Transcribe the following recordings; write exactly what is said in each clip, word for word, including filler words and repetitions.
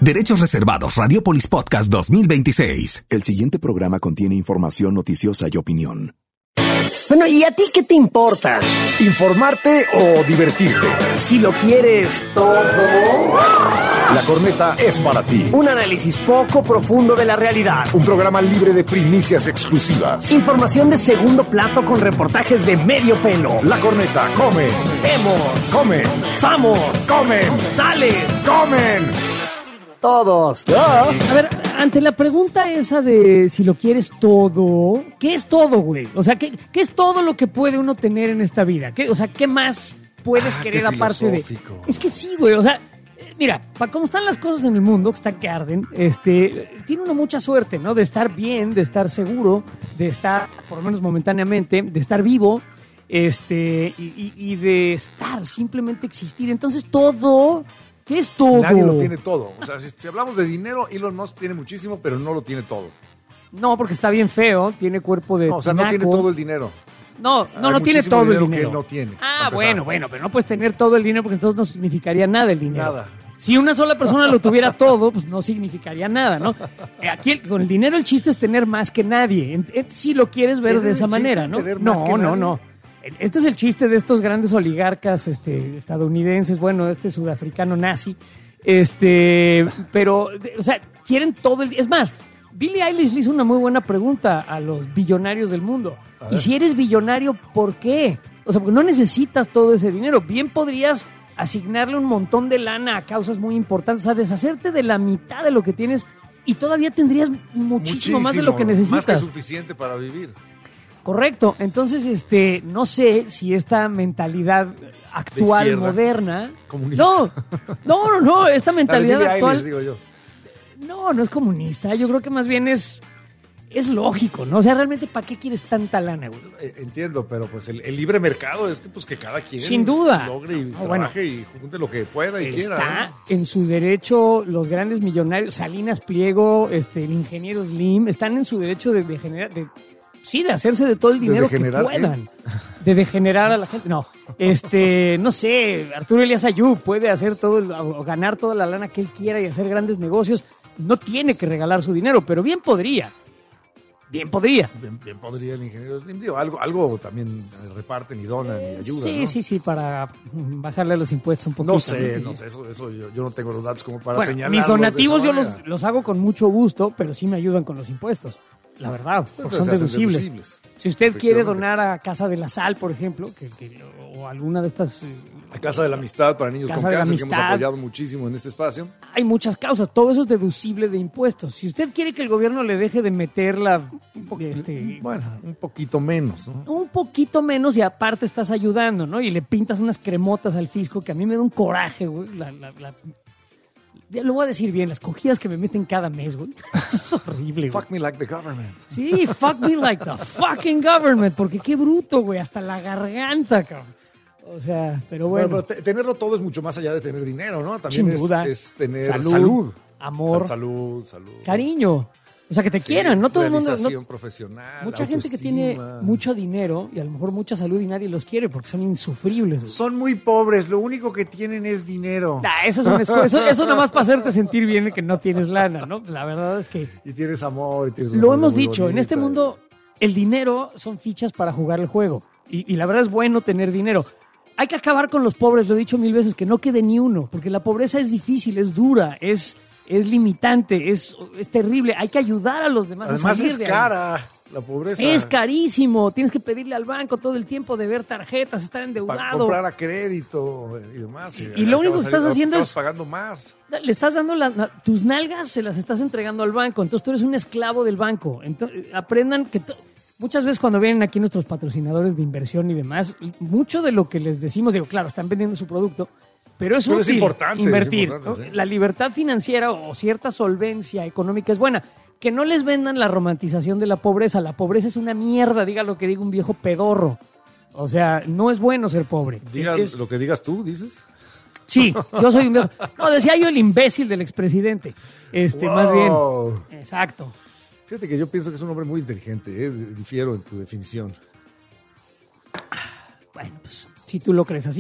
Derechos reservados. Radiopolis Podcast dos mil veintiséis. El siguiente programa contiene información noticiosa y opinión. Bueno, ¿y a ti qué te importa? ¿Informarte o divertirte? Si lo quieres todo... La Corneta es para ti. Un análisis poco profundo de la realidad. Un programa libre de primicias exclusivas. Información de segundo plato con reportajes de medio pelo. La Corneta come. Vemos. Comen. Samos. Comen. Sales. Comen. Todos. ¿Ah? A ver, ante la pregunta esa de si lo quieres todo, ¿qué es todo, güey? O sea, ¿qué, qué es todo lo que puede uno tener en esta vida? ¿Qué, o sea, ¿qué más puedes ah, querer aparte de...? Es que sí, güey, o sea, mira, para cómo están las cosas en el mundo, que están que arden, este, tiene uno mucha suerte, ¿no? De estar bien, de estar seguro, de estar, por lo menos momentáneamente, de estar vivo, este, y, y, y de estar, simplemente existir. Entonces, todo... ¿Qué es todo? Nadie lo tiene todo. O sea, si, si hablamos de dinero, Elon Musk tiene muchísimo, pero no lo tiene todo. No, porque está bien feo, tiene cuerpo de No, o sea, tinaco. no tiene todo el dinero. No, no, Hay no tiene todo el dinero. Que él no tiene. Ah, bueno, bueno, pero no puedes tener todo el dinero porque entonces no significaría nada el dinero. Nada. Si una sola persona lo tuviera todo, pues no significaría nada, ¿no? Aquí el, con el dinero el chiste es tener más que nadie. En, en, si lo quieres ver de esa manera, ¿no? No, no, no, no. Este es el chiste de estos grandes oligarcas este, estadounidenses, bueno, este sudafricano nazi. Este, pero, o sea, quieren todo el... Es más, Billie Eilish le hizo una muy buena pregunta a los billonarios del mundo. Y si eres billonario, ¿por qué? O sea, porque no necesitas todo ese dinero. Bien podrías asignarle un montón de lana a causas muy importantes, o sea, deshacerte de la mitad de lo que tienes y todavía tendrías muchísimo, muchísimo más de lo que necesitas. Más que suficiente para vivir. Correcto. Entonces, este, no sé si esta mentalidad actual, moderna... Comunista. No, no, no, no, esta mentalidad Billie actual... Eilish, digo yo. No, no es comunista. Yo creo que más bien es... Es lógico, ¿no? O sea, realmente, ¿para qué quieres tanta lana, güey? Entiendo, pero pues el, el libre mercado es que, pues, que cada quien sin duda logre y no, trabaje bueno, y junte lo que pueda y está quiera. Está en su derecho los grandes millonarios, Salinas Pliego, este, el ingeniero Slim, están en su derecho de, de generar... De, sí, de hacerse de todo el dinero que puedan. De degenerar a la gente. No, este, no sé, Arturo Elías Ayub puede hacer todo, el, o ganar toda la lana que él quiera y hacer grandes negocios. No tiene que regalar su dinero, pero bien podría. Bien podría. Bien, bien podría el ingeniero Slim. Digo, algo, algo también reparten y donan y ayudan, Sí, ¿no? sí, sí, para bajarle los impuestos un poquito. No sé, ¿no? no sé, eso, eso yo, yo no tengo los datos como para bueno, señalar. Mis donativos yo los, los hago con mucho gusto, pero sí me ayudan con los impuestos. La verdad, porque son deducibles. deducibles. Si usted quiere donar a Casa de la Sal, por ejemplo, que, que, o alguna de estas... Eh, a Casa de la Amistad para niños Casa con cáncer, que Amistad. hemos apoyado muchísimo en este espacio. Hay muchas causas, todo eso es deducible de impuestos. Si usted quiere que el gobierno le deje de meterla... Este, bueno, un poquito menos, ¿no? Un poquito menos y aparte estás ayudando, ¿no? Y le pintas unas cremotas al fisco que a mí me da un coraje, güey. La... la, la Ya lo voy a decir bien, las cogidas que me meten cada mes, güey. Es horrible, güey. Fuck me like the government. Sí, fuck me like the fucking government, porque qué bruto, güey, hasta la garganta, cabrón. O sea, pero bueno. bueno pero tenerlo todo es mucho más allá de tener dinero, ¿no? También sin es, duda. es tener salud, salud. amor, salud, salud. Cariño. O sea, que te sí, quieran, no todo el mundo. No, profesional. Mucha gente que tiene mucho dinero y a lo mejor mucha salud y nadie los quiere porque son insufribles. Güey. Son muy pobres, lo único que tienen es dinero. Nah, eso es un esco- eso, eso nada más para hacerte sentir bien de que no tienes lana, ¿no? La verdad es que. Y tienes amor. Y tienes lo hemos dicho, bonita. En este mundo el dinero son fichas para jugar el juego. Y, y la verdad es bueno tener dinero. Hay que acabar con los pobres, lo he dicho mil veces, que no quede ni uno, porque la pobreza es difícil, es dura, es. Es limitante, es, es terrible. Hay que ayudar a los demás Además a salir es de cara ahí. La pobreza. Es carísimo. Tienes que pedirle al banco todo el tiempo de ver tarjetas, estar endeudado. Para comprar a crédito y demás. Y, y lo único que estás haciendo es... pagando más. Le estás dando las... Tus nalgas se las estás entregando al banco. Entonces tú eres un esclavo del banco. Entonces, aprendan que... To- Muchas veces cuando vienen aquí nuestros patrocinadores de inversión y demás, mucho de lo que les decimos, digo, claro, están vendiendo su producto, pero es pero útil es importante, invertir. es importante, ¿no? Sí. La libertad financiera o cierta solvencia económica es buena. Que no les vendan la romantización de la pobreza. La pobreza es una mierda, diga lo que diga un viejo pedorro. O sea, no es bueno ser pobre. Diga es... lo que digas tú, dices. Sí, yo soy un viejo... No, decía yo el imbécil del expresidente. Este, wow. Más bien. Exacto. Fíjate que yo pienso que es un hombre muy inteligente, ¿eh? Difiero en tu definición. Bueno, pues si tú lo crees así,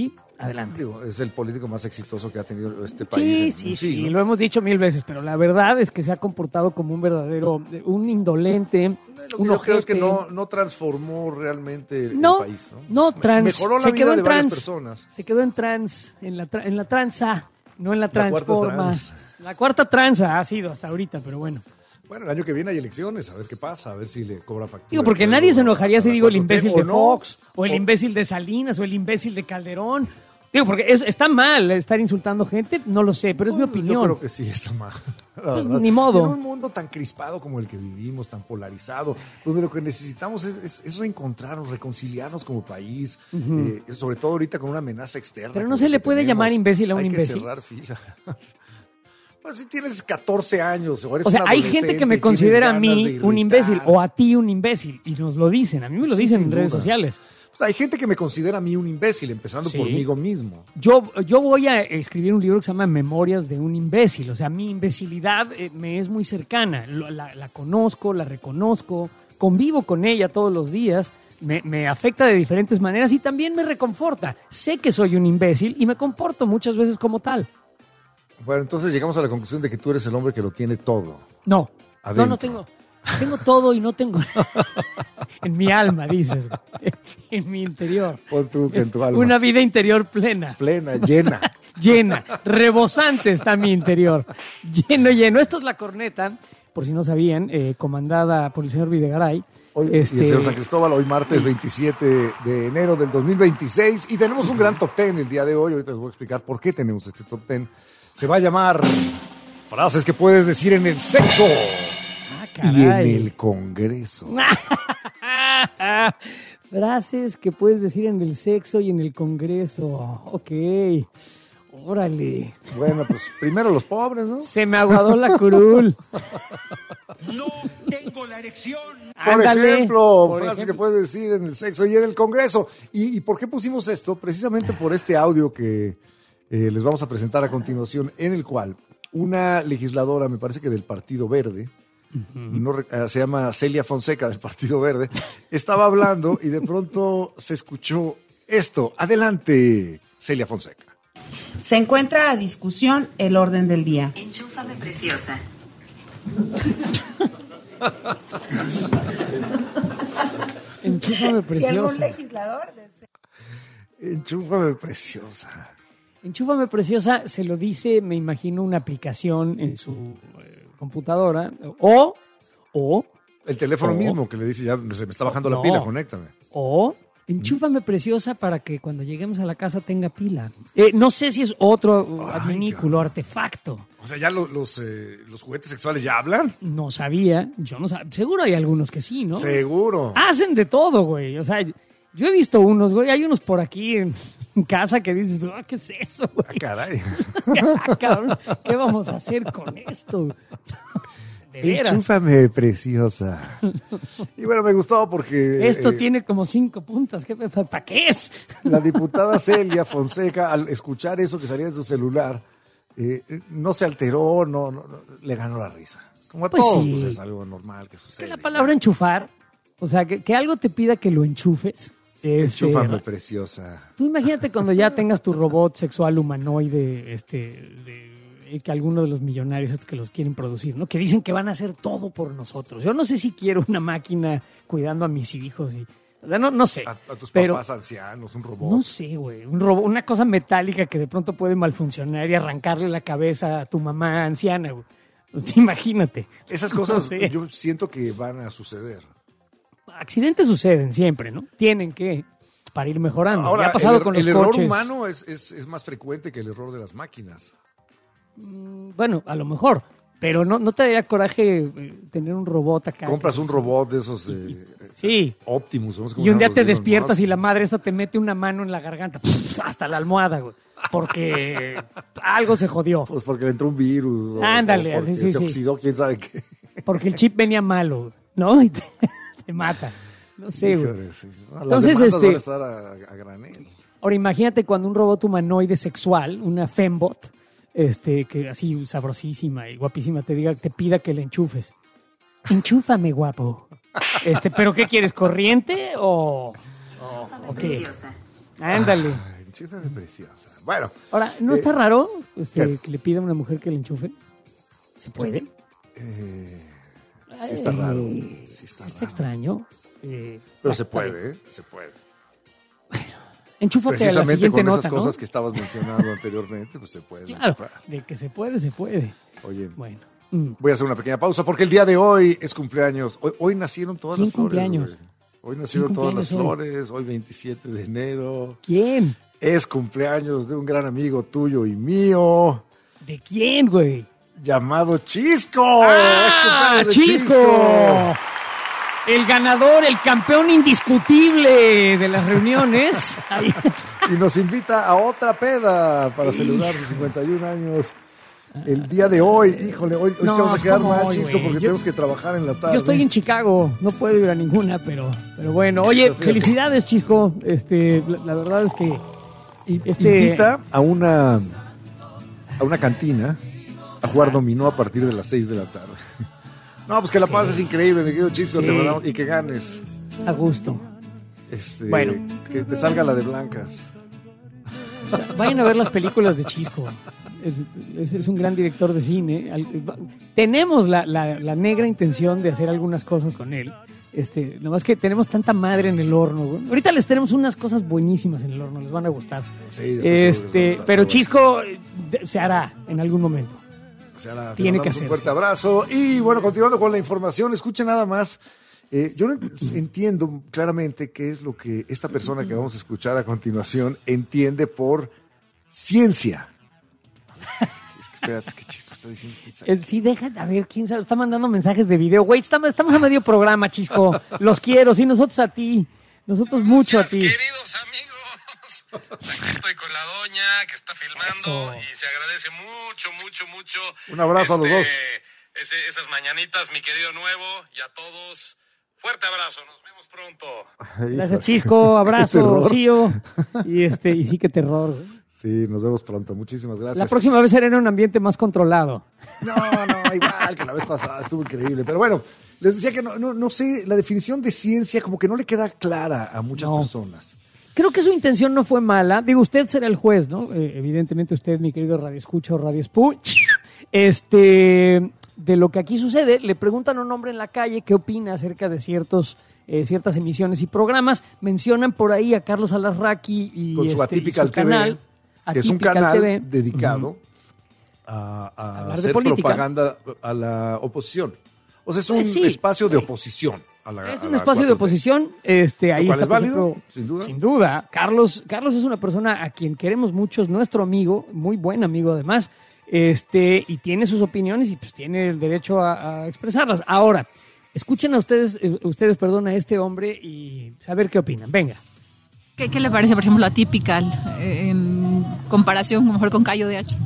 Adelante. Digo, es el político más exitoso que ha tenido este país. Sí, sí, sí, lo hemos dicho mil veces, pero la verdad es que se ha comportado como un verdadero, un indolente, Lo que un yo creo es que ojete. no, no transformó realmente el, No, el país. No, no, trans, Mejoró la se vida quedó de en varias trans, personas. se quedó en trans, en la, tra- en la tranza, no en la La cuarta transforma. trans. La cuarta tranza ha sido hasta ahorita, pero bueno. Bueno, el año que viene hay elecciones, a ver qué pasa, a ver si le cobra factura. Digo, porque el nadie pueblo se enojaría si a la digo el cuatro T, imbécil de o no, Fox, o el o- imbécil de Salinas, o el imbécil de Calderón. Digo, porque es- está mal estar insultando gente, no lo sé, pero es mi Pues, opinión. Yo creo que sí está mal. la Pues, verdad. ni modo. Y en un mundo tan crispado como el que vivimos, tan polarizado, donde lo que necesitamos es, es, es reencontrarnos, reconciliarnos como país, eh, sobre todo ahorita con una amenaza externa. Pero no como se la le que puede tenemos. llamar imbécil a un Hay imbécil. que cerrar filas. Pues si tienes catorce años o eres O sea, un hay gente adolescente que me y tienes considera a ganas mí de un imbécil irritar. o a ti un imbécil y nos lo dicen. A mí me lo Sí, dicen sin en redes duda. sociales. O sea, hay gente que me considera a mí un imbécil, empezando Sí. por mí mismo. Yo, yo voy a escribir un libro que se llama Memorias de un imbécil. O sea, mi imbecilidad eh, me es muy cercana. Lo- La, la conozco, la reconozco, convivo con ella todos los días. Me, me afecta de diferentes maneras y también me reconforta. Sé que soy un imbécil y me comporto muchas veces como tal. Bueno, entonces llegamos a la conclusión de que tú eres el hombre que lo tiene todo. No, Adentro. no, no tengo. Tengo todo y no tengo nada. En mi alma, dices. güey. En mi interior. Pon tú que en tu alma. Una vida interior plena. Plena, llena. Llena, rebosante está mi interior. Lleno, lleno. Esto es La Corneta, por si no sabían, eh, comandada por el señor Videgaray. Hoy, Este- Y el señor San Cristóbal, hoy martes veintisiete de enero del dos mil veintiséis. Y tenemos un gran top ten el día de hoy. Ahorita les voy a explicar por qué tenemos este top ten. Se va a llamar Frases que puedes decir en el sexo Ah, y en caray. el Congreso. Frases que puedes decir en el sexo y en el Congreso. Ok. Órale. Bueno, pues primero los pobres, ¿no? Se me aguadó la curul. No tengo la erección. Por Ándale. ejemplo, Por frases ejemplo. que puedes decir en el sexo y en el Congreso. ¿Y, y por qué pusimos esto? Precisamente por este audio que eh, les vamos a presentar a continuación, en el cual una legisladora, me parece que del Partido Verde, no re- eh, se llama Celia Fonseca del Partido Verde, estaba hablando y de pronto se escuchó esto. Adelante, Celia Fonseca. Se encuentra a discusión el orden del día. Enchúfame, preciosa. Enchúfame, Si algún preciosa. legislador desea... Enchúfame, preciosa. Enchúfame, preciosa, se lo dice, me imagino, una aplicación en su eh, computadora. O, o, El teléfono Oh. mismo que le dice, ya se me está bajando la No. pila, conéctame. o, enchúfame, preciosa, para que cuando lleguemos a la casa tenga pila. Eh, no sé si es otro uh, Ay, adminículo, artefacto. O sea, ya lo- los, eh, los juguetes sexuales ya hablan. No sabía, yo no sabía. Seguro hay algunos que sí, ¿no? Seguro. Hacen de todo, güey. O sea, yo he visto unos, güey. Hay unos por aquí en, en casa que dices, tú, ah, ¿qué es eso, Ah, güey? caray. Ah, cabrón, ¿qué vamos a hacer con esto? De veras. Enchúfame, preciosa. Y bueno, me gustó porque Esto eh, tiene como cinco puntas. ¿Qué, ¿Para qué es? la diputada Celia Fonseca, al escuchar eso que salía de su celular, eh, no se alteró, no, no, no, le ganó la risa. Como a Pues todos, sí. pues es algo normal que Que sucede. la palabra enchufar, o sea, que, que algo te pida que lo enchufes. Es, Enchúfame, eh, preciosa. Tú imagínate cuando ya tengas tu robot sexual humanoide, este, de- eh, que alguno de los millonarios estos que los quieren producir, ¿no? Que dicen que van a hacer todo por nosotros. Yo no sé si quiero una máquina cuidando a mis hijos y, o sea, no, no sé. A, a tus pero papás ancianos, un robot. no sé, güey, un robot, una cosa metálica que de pronto puede malfuncionar y arrancarle la cabeza a tu mamá anciana, güey. Pues, imagínate. Esas cosas No sé. yo siento que van a suceder. Accidentes suceden siempre, ¿no? Tienen que para ir mejorando. Ahora, Ya ha pasado el, er- con los el error coches. humano es, es, es más frecuente que el error de las máquinas. Bueno, a lo mejor, pero no, no te daría coraje eh, tener un robot acá. Compras que- un robot de esos eh, Sí. Optimus. no sé cómo Y un se día llaman te los de Elon despiertas Musk. y la madre esta te mete una mano en la garganta, hasta la almohada, güey. Porque algo se jodió. Pues porque le entró un virus. o- Ándale, o porque sí, sí, se sí. oxidó, quién sabe qué. Porque el chip venía malo, ¿no? Y te, te mata. No sé, güey. Híjole, sí. No, las Entonces, demandas este- van a estar a, a granel. Ahora imagínate cuando un robot humanoide sexual, una fembot, este, que así sabrosísima y guapísima, te diga, te pida que le enchufes. Enchúfame, guapo. Este, ¿pero qué quieres? ¿Corriente o, o, o qué? Preciosa. Ándale. Enchúfame preciosa. Bueno. Ahora, ¿no eh, está raro este, ¿qué? que le pida a una mujer que le enchufen? ¿Se puede? Eh, sí está raro. Eh, Sí está, está raro. extraño. Eh, Pero ah, se está bien. puede, ¿eh? Se puede. Enchúfate a la Precisamente siguiente con nota, esas ¿no? cosas que estabas mencionando anteriormente, pues se puede. Claro, enchufar. de que se puede, se puede. Oye, Bueno. mm. voy a hacer una pequeña pausa porque el día de hoy es cumpleaños. Hoy, hoy nacieron todas ¿Quién las flores. cumpleaños? Güey. Hoy nacieron ¿Quién todas las cumpleaños hoy? flores. Hoy veintisiete de enero. ¿Quién? Es cumpleaños de un gran amigo tuyo y mío, ¿De quién, güey? llamado Chisco. ¡Ah! Es cumpleaños de ¡Chisco! El ganador, el campeón indiscutible de las reuniones. Ahí. Y nos invita a otra peda para celebrar sus cincuenta y un años. El día de hoy, híjole, hoy, hoy No, te vamos a quedar ¿cómo mal, hoy, Chisco, güey? porque Yo- tenemos que trabajar en la tarde. Yo estoy en Chicago, no puedo ir a ninguna, pero, pero bueno. Oye, Pero fíjate. felicidades, Chisco. Este, la, la verdad es que Y- este- Invita a una, a una cantina a jugar dominó a partir de las seis de la tarde. No, pues que la pases increíble, mi querido Chisco, Sí. te mandamos- y que ganes. a gusto. Este, Bueno. Que te salga la de blancas. Vayan a ver las películas de Chisco. Es, es un gran director de cine. Al- Tenemos la, la- la negra intención de hacer algunas cosas con él. Este, nomás que tenemos tanta madre en el horno, güey. Ahorita les tenemos unas cosas buenísimas en el horno, les van a gustar. Sí, estoy seguro que les va a Este, gustar. pero Chisco eh, de- se hará en algún momento. O sea, nada, te Tiene mandamos que un hacerse. fuerte abrazo. Y bueno, continuando con la información, escucha nada más. Eh, yo no ent- entiendo claramente qué es lo que esta persona que vamos a escuchar a continuación entiende por ciencia. Es que espérate, es que Chisco está diciendo. Eh, Sí, deja, a ver, quién sabe, está mandando mensajes de video. Güey, estamos, estamos a medio programa, Chisco. Los quiero, sí, nosotros a ti. Nosotros mucho a ti. Queridos amigos, aquí estoy con la doña que está filmando Eso. y se agradece mucho, mucho, mucho. Un abrazo a los dos. ese- esas mañanitas, mi querido nuevo, y a todos. Fuerte abrazo, nos vemos pronto. Ay, Gracias, híjole. Chisco. Qué Abrazo, terror. Rocío. Y, este, y sí, qué terror. güey. Sí, nos vemos pronto. Muchísimas gracias. La próxima vez será en un ambiente más controlado. No, no, igual que la vez pasada, estuvo increíble. Pero bueno, les decía que no, no, no sé, la definición de ciencia como que no le queda clara a muchas No. personas. Creo que su intención no fue mala. Digo, usted será el juez, ¿no? Eh, evidentemente usted, mi querido Radio Escucha o Radio Spu. Este, de lo que aquí sucede, le preguntan a un hombre en la calle qué opina acerca de ciertos, eh, ciertas emisiones y programas. Mencionan por ahí a Carlos Alarraqui y, Con su este, y Atypical su T V, canal. que es un Atypical canal T V. dedicado Ujú. a, a Hablar de hacer política. propaganda a la oposición. O sea, es un Pues sí. espacio de oposición. A la, Es a un la espacio de cuatro T. oposición. Este, ahí cual está, es por válido, ejemplo, sin duda. Sin duda. Carlos, Carlos es una persona a quien queremos mucho, es nuestro amigo, muy buen amigo además, este, y tiene sus opiniones y pues tiene el derecho a, a expresarlas. Ahora, escuchen a ustedes, eh, ustedes, perdón, a este hombre y saber qué opinan. Venga. ¿Qué, qué le parece, por ejemplo, Atypical eh, en comparación, a lo mejor, con Cayo de Hacho?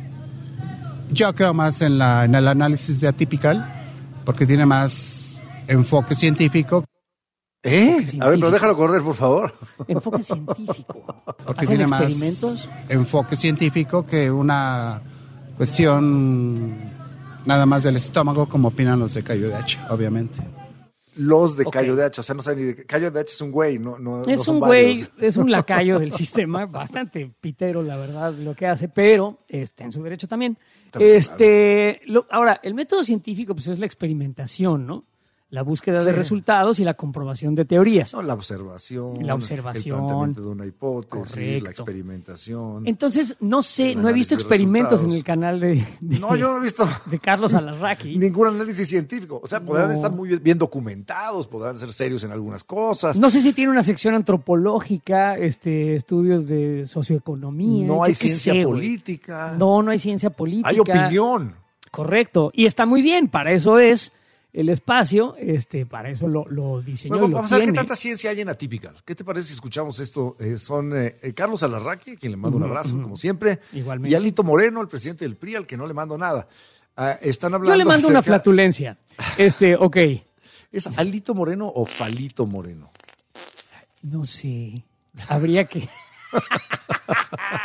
Yo creo más en, la, en el análisis de Atypical, porque tiene más enfoque científico, ¿Eh? Enfoque A ver, pero científico. déjalo correr, por favor. Enfoque científico. porque ¿Hacen tiene más experimentos? enfoque científico que una cuestión nada más del estómago, como opinan los de Cayo de Hacho, obviamente. Los de Ok. Cayo de Hacha, o sea, no saben ni de qué. Cayo de Hacha es un güey, no, no, no Es son un güey, varios. es un lacayo del sistema, bastante pitero, la verdad, lo que hace, pero está en su derecho también. También, este, lo- ahora, el método científico pues, es la experimentación, ¿no? La búsqueda de Sí. resultados y la comprobación de teorías. No, la observación. La observación. El planteamiento de una hipótesis, Correcto. la experimentación. Entonces, no sé, El no he visto análisis de experimentos en resultados. el canal de, de- No, yo no he visto de Carlos Alarraqui. ningún análisis científico. O sea, podrán No. estar muy bien- bien documentados, podrán ser serios en algunas cosas. No sé si tiene una sección antropológica, este, estudios de socioeconomía. No yo hay qué ciencia sé, güey. política. No, no hay ciencia política. Hay opinión. Correcto. Y está muy bien, para eso es el espacio, este, para eso lo, lo diseñó Bueno, y lo vamos a ver qué tiene. tanta ciencia hay en Atypical. ¿Qué te parece si escuchamos esto? Eh, son eh, eh, Carlos Alarraqui, a quien le mando un Ujú, abrazo, ujú. como siempre. Igualmente. Y Alito Moreno, el presidente del P R I, al que no le mando nada. Ah, están hablando Yo le mando una acerca- flatulencia. Este, ok. ¿Es Alito Moreno o Falito Moreno? No sé. Habría que.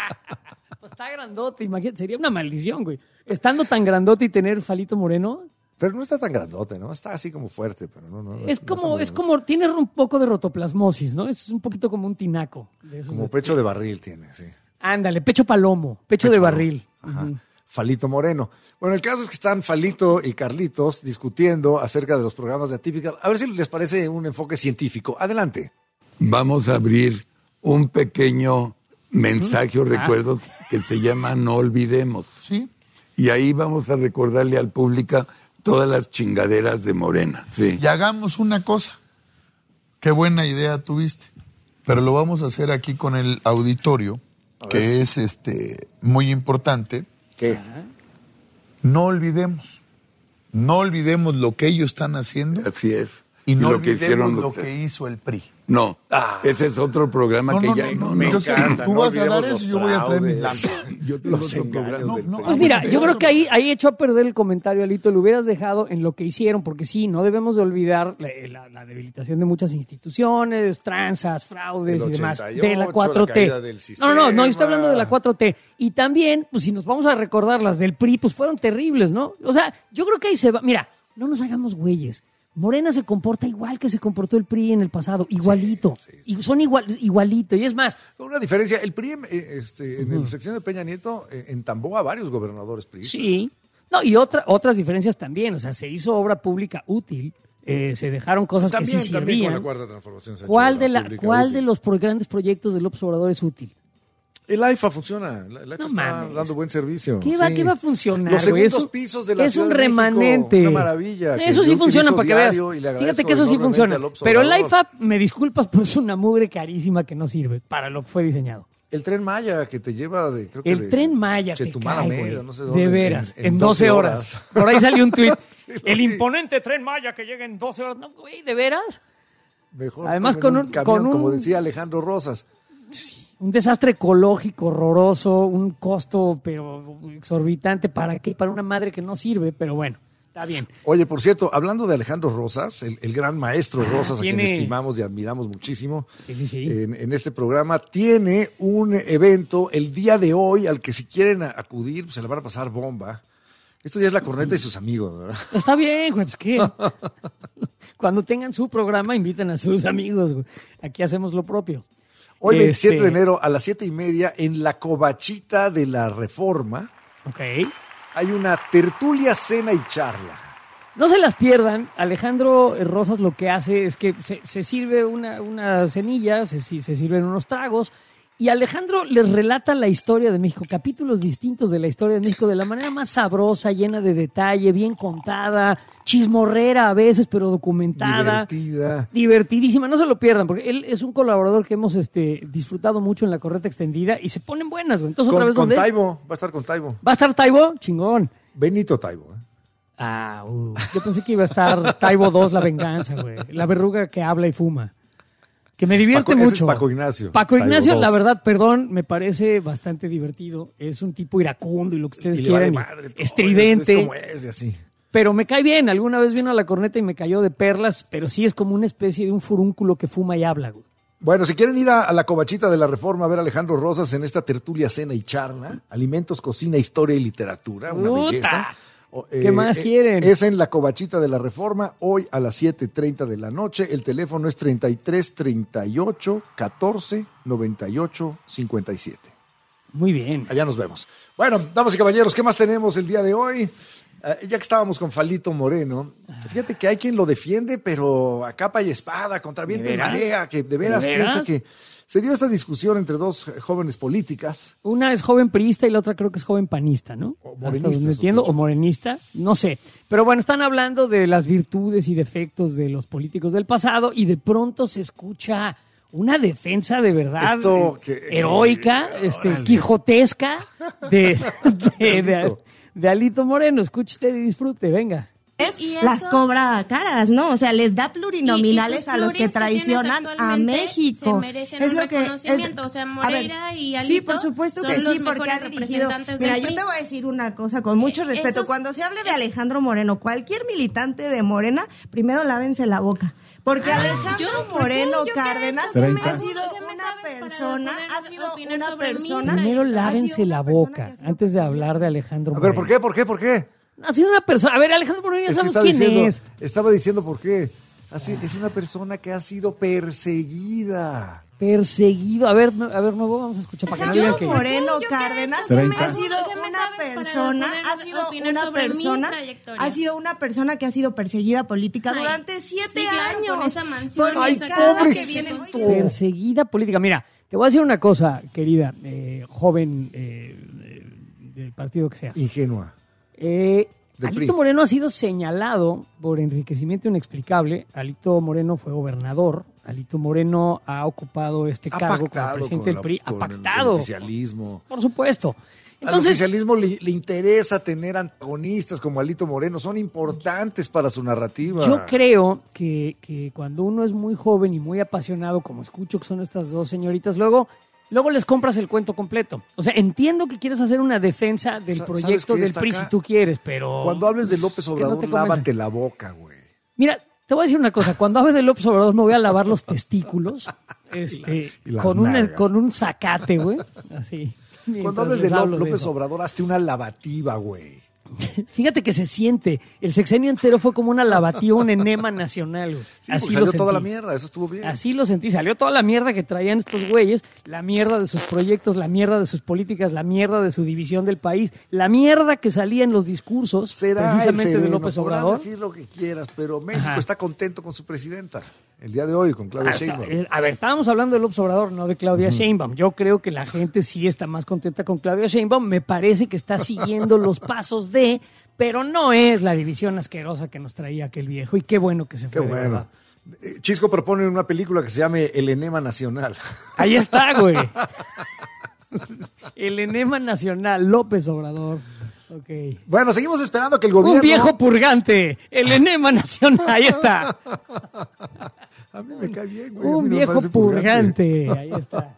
Pues está grandote, imagínate, sería una maldición, güey. Estando tan grandote y tener Falito Moreno. Pero no está tan grandote, ¿no? Está así como fuerte, pero no, no. no es no como, está es como, tiene un poco de rotoplasmosis, ¿no? Es un poquito como un tinaco. De esos como de... pecho de barril tiene, sí. Ándale, pecho palomo, pecho, pecho de barril. Ajá. Uh-huh. Falito Moreno. Bueno, el caso es que están Falito y Carlitos discutiendo acerca de los programas de Atípica. A ver si les parece un enfoque científico. Adelante. Vamos a abrir un pequeño mensaje o recuerdos ah. que se llama No Olvidemos. Sí. Y ahí vamos a recordarle al público todas las chingaderas de Morena. Sí. Y hagamos una cosa. Qué buena idea tuviste. Pero lo vamos a hacer aquí con el auditorio, que es este muy importante. ¿Qué? No olvidemos. No olvidemos lo que ellos están haciendo. Así es. Y no y lo que olvidemos hicieron lo los... que hizo el P R I. No, ah. ese es otro programa no, que no, ya... No, no, no, no, yo sé, tú no vas a dar eso y yo voy a traer mi lana. Yo tengo otro programa. No, no, pues mira, yo creo que ahí, ahí echó a perder el comentario, Alito. Lo hubieras dejado en lo que hicieron, porque sí, no debemos de olvidar la, la, la debilitación de muchas instituciones, tranzas, fraudes y demás, de la cuatro T. No, no, no, no, yo estoy hablando de la cuatro T. Y también, pues si nos vamos a recordar las del P R I, pues fueron terribles, ¿no? O sea, yo creo que ahí se va... Mira, no nos hagamos güeyes. Morena se comporta igual que se comportó el P R I en el pasado, igualito. Sí, sí, sí. Y son igual, igualito. Y es más... Una diferencia, el P R I este, en uh-huh. el sección de Peña Nieto entambó a varios gobernadores priistas. Sí. No, y otra, otras diferencias también. O sea, se hizo obra pública útil, eh, se dejaron cosas también, que sí también servían. Con la cuarta transformación se ¿Cuál, de, la, ¿cuál útil? de los grandes proyectos de López Obrador es útil? El AIFA funciona, el AIFA no está mames. dando buen servicio. ¿Qué va, sí. ¿qué va a funcionar? Los segundos eso, pisos de la es Ciudad un de remanente. México, una maravilla. Eso sí funciona para que veas. Fíjate que eso sí funciona. Pero el AIFA, me disculpas, pero es una mugre carísima que no sirve para lo que fue diseñado. El Tren Maya que te lleva de... Creo que el de, Tren Maya te cae, Medio, no sé dónde, de veras, en, en, en doce horas. horas. Por ahí salió un tuit. sí, el vi. imponente Tren Maya que llega en doce horas. No, güey, ¿de veras? Mejor además con un, un camión, con un... como decía Alejandro Rosas. Sí. Un desastre ecológico horroroso, un costo pero exorbitante. ¿Para qué? Para una madre que no sirve, pero bueno, está bien. Oye, por cierto, hablando de Alejandro Rosas, el, el gran maestro Rosas, ¿Tiene... a quien estimamos y admiramos muchísimo sí, sí, sí. En, en este programa, tiene un evento el día de hoy al que si quieren acudir, pues se la van a pasar bomba. Esto ya es La Corneta y sus amigos, ¿verdad? Está bien, güey, pues qué. Cuando tengan su programa, inviten a sus amigos, güey. Aquí hacemos lo propio. Hoy, veintisiete este... de enero, a las siete y media, en la Covachita de la Reforma, okay. hay una tertulia, cena y charla. No se las pierdan. Alejandro Rosas lo que hace es que se, se sirve una, una cenilla, se, se sirven unos tragos, y Alejandro les relata la historia de México, capítulos distintos de la historia de México, de la manera más sabrosa, llena de detalle, bien contada, chismorrera a veces, pero documentada. Divertida. Divertidísima. No se lo pierdan, porque él es un colaborador que hemos este, disfrutado mucho en La Corneta Extendida y se ponen buenas, güey. Entonces, con, otra vez, con ¿dónde Taibo, es? va a estar con Taibo. ¿Va a estar Taibo? Chingón. Benito Taibo, ¿eh? Ah, uh, yo pensé que iba a estar Taibo dos, La Venganza, güey. La verruga que habla y fuma. Que me divierte Paco, mucho. Es Paco Ignacio. Paco Ignacio, la verdad, perdón, me parece bastante divertido. Es un tipo iracundo y lo que ustedes y quieran. Vale madre, estridente. Es, es como es y así. Pero me cae bien. Alguna vez vino a La Corneta y me cayó de perlas, pero sí es como una especie de un furúnculo que fuma y habla, güey. Bueno, si quieren ir a, a la Covachita de la Reforma a ver a Alejandro Rosas en esta tertulia, cena y charla, alimentos, cocina, historia y literatura, una ¡Puta! belleza. ¿Qué eh, más quieren? Es en la Covachita de la Reforma, hoy a las siete treinta de la noche. El teléfono es treinta y tres, treinta y ocho, catorce, noventa y ocho, cincuenta y siete. Muy bien. Allá nos vemos. Bueno, damas y caballeros, ¿qué más tenemos el día de hoy? Uh, ya que estábamos con Falito Moreno, fíjate que hay quien lo defiende, pero a capa y espada, contra viento y marea, que de veras, ¿De veras piensa que se dio esta discusión entre dos jóvenes políticas. Una es joven priista y la otra creo que es joven panista, ¿no? O morenista. Entiendo, o morenista, no sé. Pero bueno, están hablando de las virtudes y defectos de los políticos del pasado y de pronto se escucha una defensa de verdad Esto, eh, que, heroica, que, este, órale. quijotesca de, de, de, de Alito Moreno. Escuche usted y disfrute, venga. Las cobra caras, ¿no? O sea, les da plurinominales y, y a los que traicionan a México. Se merecen es un lo reconocimiento, que, es, o sea, Moreira ver, y Alito sí, por supuesto que sí, porque ha dirigido. Mira, yo te voy a decir una cosa con mucho respeto. Esos, Cuando se hable de Alejandro Moreno, cualquier militante de Morena, primero lávense la boca. Porque ah, Alejandro yo, Moreno yo Cárdenas ha sido una persona, ha sido una persona. Primero lávense la boca antes de hablar de Alejandro Moreno. A ver, ¿por qué? ¿Por qué? ¿Por qué? Ha sido una persona... A ver, Alejandro Moreno, ya Es que sabemos estaba quién diciendo- es. Estaba diciendo por qué. Así, es una persona que ha sido perseguida. Perseguido. A ver, no- a ver, nuevo, vamos a escuchar para que no digan Alejandro que... Moreno Yo Cárdenas treinta. ha sido ¿Qué me una sabes para persona, poder ha sido opinar una sobre mi persona, trayectoria? ha sido una persona que ha sido perseguida política Ay, durante siete sí, claro, años. con esa mansión, Porque esa cada casa que que viene, viene- Perseguida política. Mira, te voy a decir una cosa, querida, eh, joven eh, eh, del partido que seas. Ingenua. Eh, Del P R I. Alito Moreno ha sido señalado por enriquecimiento inexplicable. Alito Moreno fue gobernador. Alito Moreno ha ocupado este Ha cargo como pactado presidente con del P R I. la- Ha con el- pactado. el oficialismo. Por supuesto. Al Entonces, oficialismo le, le interesa tener antagonistas como Alito Moreno. Son importantes para su narrativa. yo creo que, que cuando uno es muy joven y muy apasionado, como escucho que son estas dos señoritas, luego, luego les compras el cuento completo. O sea, entiendo que quieres hacer una defensa del Sa- ¿sabes proyecto qué del está P R I acá? si tú quieres, pero... Cuando hables de López es que no Obrador, te convence. lávate la boca, güey. Mira, te voy a decir una cosa. Cuando hable de López Obrador me voy a lavar los testículos este, y las con, un, nalgas. con un zacate, güey. Así. Cuando mientras hables de les Ló- hablo López eso. Obrador, hazte una lavativa, güey. Fíjate que se siente. El sexenio entero fue como una lavativa, un enema nacional, güey. Sí, Así porque lo salió toda la sentí. mierda, eso estuvo bien. Así lo sentí. Salió toda la mierda que traían estos güeyes. La mierda de sus proyectos, la mierda de sus políticas, la mierda de su división del país. La mierda que salía en los discursos Será precisamente el de sereno, López podrás Obrador. decir lo que quieras, pero México Ajá. está contento con su presidenta. El día de hoy, con Claudia Hasta- Sheinbaum. eh, a ver, estábamos hablando de López Obrador, no de Claudia Sheinbaum. Yo creo que la gente sí está más contenta con Claudia Sheinbaum. Me parece que está siguiendo los pasos de, pero no es la división asquerosa que nos traía aquel viejo. Y qué bueno que se Qué fue. de bueno. verdad. Eh, Chisco propone una película que se llame El Enema Nacional. Ahí está, güey. El enema nacional, López Obrador. Ok. Bueno, seguimos esperando que el gobierno... Un viejo purgante, el enema nacional. Ahí está. A mí me cae bien, güey. a mí Un no me viejo parece purgante. Ahí está.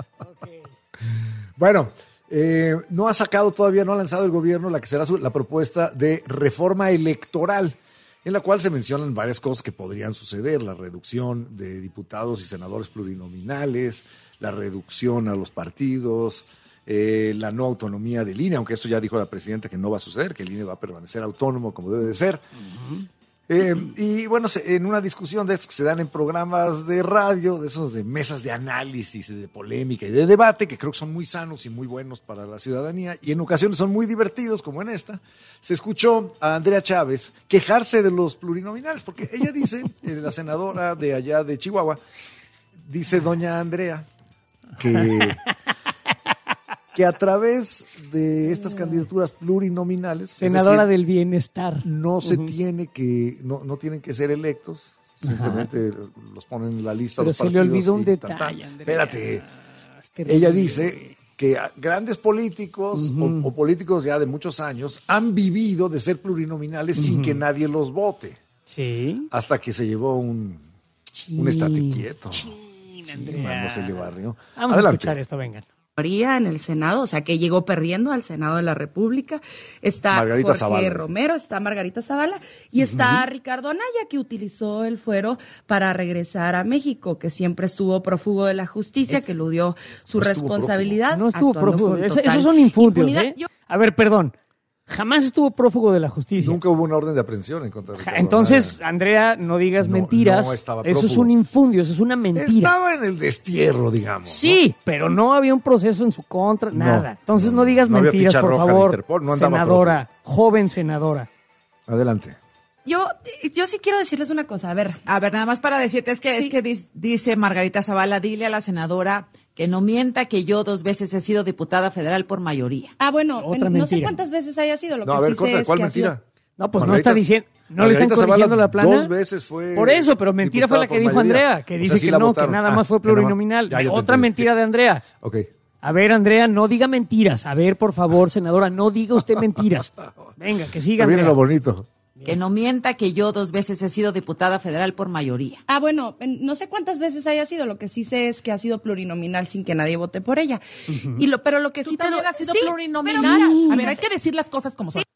Bueno, eh, no ha sacado todavía, no ha lanzado el gobierno la que será su- la propuesta de reforma electoral, en la cual se mencionan varias cosas que podrían suceder: la reducción de diputados y senadores plurinominales, la reducción a los partidos, eh, la no autonomía del I N E, aunque eso ya dijo la presidenta que no va a suceder, que el I N E va a permanecer autónomo como debe de ser. Eh, y bueno, se- en una discusión de estas que se dan en programas de radio, de esos de mesas de análisis, de polémica y de debate, que creo que son muy sanos y muy buenos para la ciudadanía, y en ocasiones son muy divertidos, como en esta, se escuchó a Andrea Chávez quejarse de los plurinominales, porque ella dice, eh, la senadora de allá de Chihuahua, dice doña Andrea, que, que a través de estas candidaturas plurinominales, es Senadora decir, del bienestar. no se Ujú. tiene que, no, no tienen que ser electos, simplemente los ponen en la lista Pero los se le partidos olvidó un y tan, tan. detalle, Andrea. Espérate. Es terrible, Ella dice güey. que a- grandes políticos Ujú. o, o políticos ya de muchos años han vivido de ser plurinominales sin Ujú. que nadie los vote, Sí. hasta que se llevó un, Chin. un estate quieto. Chin, Sí, Andrea. mano, se le barrió. Vamos Adelante. a escuchar esto, vengan. En el Senado, o sea, que llegó perdiendo al Senado de la República. Está Margarita Jorge Zavala. Romero, está Margarita Zavala y está Ricardo Anaya, que utilizó el fuero para regresar a México, que siempre estuvo prófugo de la justicia, que eludió su No estuvo responsabilidad. No estuvo actuando prófugo. con Ese- total esos son infundios, impunidad. ¿eh? Yo- A ver, perdón. Jamás estuvo prófugo de la justicia. Nunca hubo una orden de aprehensión en contra de Ja, Ricardo Entonces, Anaya. Andrea, no digas No, mentiras. no estaba Eso es prófugo. un infundio, eso es una mentira. Estaba en el destierro, digamos. Sí, pero no había un proceso en su contra, No, nada. Entonces no, no, digas no había mentiras, ficha por roja de favor. Interpol, no andaba senadora, joven senadora. Adelante. Yo, yo sí quiero decirles una cosa, a ver. A ver, nada más para decirte, es que, es que dis- dice Margarita Zavala, dile a la senadora que no mienta que yo dos veces he sido diputada federal por mayoría. Ah, bueno, Otra no sé mentira. cuántas veces haya sido, lo No, que a ver, sí sé contra, es ¿cuál que ha sido- mentira? No, pues no Margarita- está diciendo, no le están Margarita Zavala corrigiendo la plana. Dos veces fue. Por eso, pero mentira fue la que diputada dijo por mayoría. Andrea, que O sea, dice sí que la no, votaron. que nada Ah, más fue que nada más- plurinominal. Ya, ya te Otra entendí. mentira de Andrea. Ok. A ver, Andrea, no diga mentiras. A ver, por favor, senadora, no diga usted mentiras. Venga, que siga, Que viene Andrea. lo bonito. Que no mienta que yo dos veces he sido diputada federal por mayoría. Ah, bueno, no sé cuántas veces haya sido, lo que sí sé es que ha sido plurinominal sin que nadie vote por ella. Y lo, pero lo que ¿Tú sí te también doy- has sido sí, plurinominal? pero mira, A ver, hay que decir las cosas como son.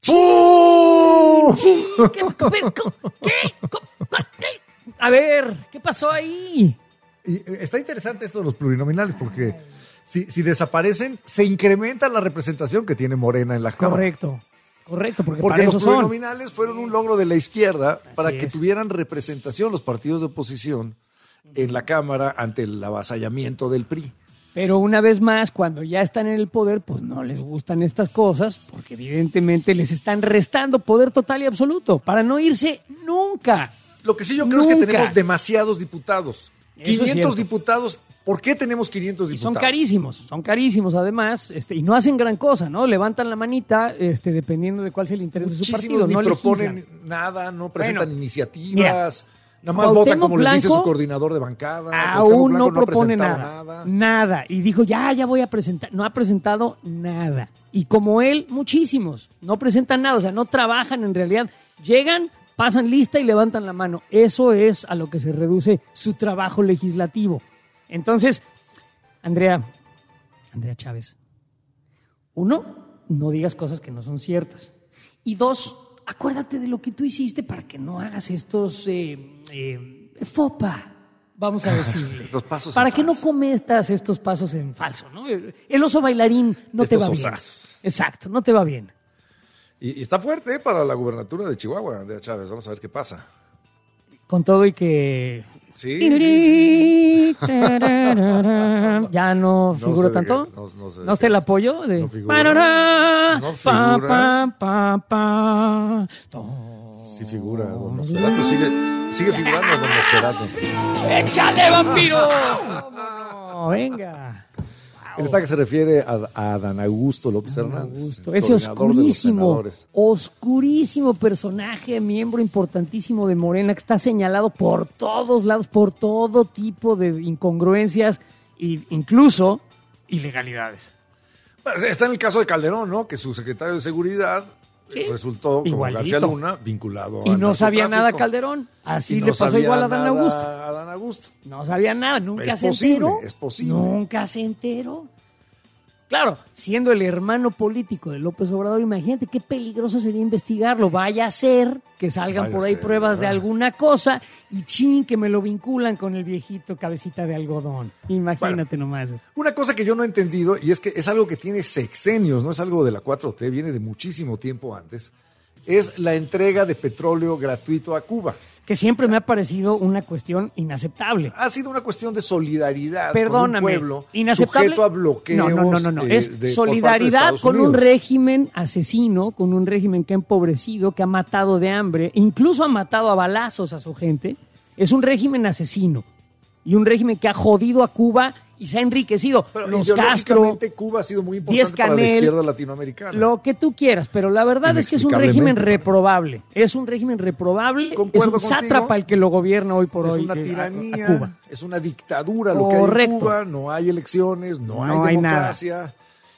¡Oh! ¿Qué? ¿Qué? ¿Qué? A ver, ¿qué pasó ahí? Y eh, está interesante esto de los plurinominales porque si, si desaparecen, se incrementa la representación que tiene Morena en la Cámara. Correcto. Correcto, porque, porque para los eso son. plurinominales fueron un logro de la izquierda Así para que es. tuvieran representación los partidos de oposición en la Cámara ante el avasallamiento del P R I. Pero una vez más, cuando ya están en el poder, pues no les gustan estas cosas, porque evidentemente les están restando poder total y absoluto, para no irse nunca. Lo que sí yo creo Nunca. es que tenemos demasiados diputados. Eso es quinientos cierto. diputados. ¿Por qué tenemos quinientos Y diputados? son carísimos, son carísimos además, este, y no hacen gran cosa, ¿no? Levantan la manita, este, dependiendo de cuál sea el interés de su Muchísimos partido. ni No proponen legislan. nada, no presentan Bueno, iniciativas, mira, nada más votan Cuauhtémoc como les dice Blanco su coordinador de bancada. Cuauhtémoc Aún Blanco no propone ha nada, presentado nada, nada. Y dijo, ya, ya voy a presentar. No ha presentado nada. Y como él, muchísimos. No presentan nada, o sea, no trabajan en realidad. Llegan, pasan lista y levantan la mano. Eso es a lo que se reduce su trabajo legislativo. Entonces, Andrea, Andrea Chávez, uno, no digas cosas que no son ciertas. Y dos, acuérdate de lo que tú hiciste para que no hagas estos eh, eh, fopa, vamos a decirle. Estos pasos para en que no falso. cometas estos pasos en falso, ¿no? El oso bailarín no te Estos va bien. osazos. Exacto, no te va bien. Y, y está fuerte ¿eh? para la gubernatura de Chihuahua, Andrea Chávez. Vamos a ver qué pasa. Con todo y que... Sí, sí, sí. Ya no No figuro sé de tanto. qué, no- no sé de ¿No está qué. el apoyo? De... No figura. Parará, No pa, figura. pa, pa, pa. Sí figura, don Nosferatu. Sigue, sigue figurando, don Nosferatu. ¡Échale, vampiro! ¡Vámonos! Venga. Él está que se refiere a, a Adán Augusto López Hernández. Augusto, el ese coordinador de los oscurísimo, senadores. oscurísimo personaje, miembro importantísimo de Morena, que está señalado por todos lados, por todo tipo de incongruencias e incluso ilegalidades. Bueno, está en el caso de Calderón, ¿no? Que su secretario de Seguridad Sí, resultó, como igualito. García Luna, vinculado Y al no sabía narcotráfico. nada Calderón. Así Y no le pasó sabía igual a Adán nada Augusto. a Adán Augusto. No sabía nada, nunca Es se posible, enteró. es posible. Nunca se enteró. Claro, siendo el hermano político de López Obrador, imagínate qué peligroso sería investigarlo. Vaya a ser que salgan Vaya por ahí a ser, pruebas de ¿verdad? alguna alguna cosa y chin, que me lo vinculan con el viejito cabecita de algodón. Imagínate nomás. güey. Una cosa que yo no he entendido, y es que es algo que tiene sexenios, no es algo de la cuatro T, viene de muchísimo tiempo antes, es la entrega de petróleo gratuito a Cuba. Que siempre me ha parecido una cuestión inaceptable. Ha sido una cuestión de solidaridad Perdóname, con un pueblo inaceptable. sujeto a bloqueos. No, no, no, no, no. eh, es de- por parte de solidaridad Estados con un Unidos. régimen asesino, con un régimen que ha empobrecido, que ha matado de hambre, incluso ha matado a balazos a su gente. Es un régimen asesino y un régimen que ha jodido a Cuba y se ha enriquecido. Pero Los Castro, ideológicamente Cuba ha sido muy Díaz importante para la Canel, izquierda latinoamericana. lo que tú quieras, pero la verdad es que es un régimen reprobable. Es un régimen reprobable. Es Concuerdo un contigo. sátrapa el que lo gobierna hoy por es hoy una eh, a- tiranía, a Cuba. es una dictadura lo que hay Correcto. en Cuba, no hay elecciones, no, No hay hay nada. democracia.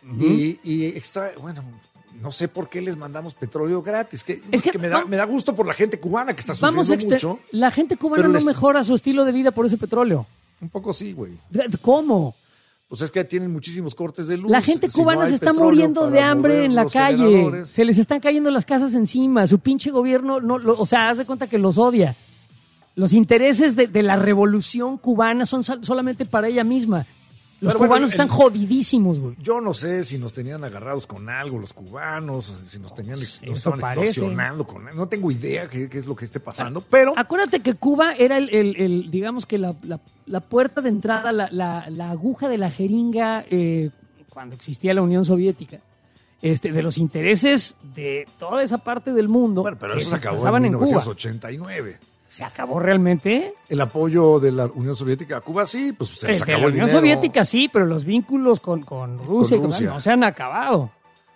y, y extra, bueno, no sé por qué les mandamos petróleo gratis. Que, Es que que me, da, vam- me da gusto por la gente cubana que está Vamos a sufriendo exte- mucho. La gente cubana pero no les- mejora su estilo de vida por ese petróleo. Un poco sí, güey. ¿Cómo? Pues es que tienen muchísimos cortes de luz. La gente Si no cubana hay se está petróleo muriendo para de hambre mover en la los calle. generadores. Se les están cayendo las casas encima. Su pinche gobierno, no, lo- o sea, haz de cuenta que los odia. Los intereses de, de la revolución cubana son sol- solamente para ella misma. Los Pero bueno, cubanos el- están jodidísimos, güey. Yo no sé si nos tenían agarrados con algo los cubanos, si nos tenían nos eso estaban parece. extorsionando con no tengo idea qué, qué es lo que esté pasando, pero Acuérdate que Cuba era el, el- el, digamos que la, la- la puerta de entrada, la, la- la aguja de la jeringa eh, cuando existía la Unión Soviética. Este, de los intereses de toda esa parte del mundo. bueno, pero que eso se se acabó expresaban en en mil Cuba. novecientos ochenta y nueve. ¿Se acabó realmente? El apoyo de la Unión Soviética a Cuba sí, pues se El les de acabó la el Unión dinero. Soviética sí, pero los vínculos con, con Rusia, y con- Rusia. no se han acabado.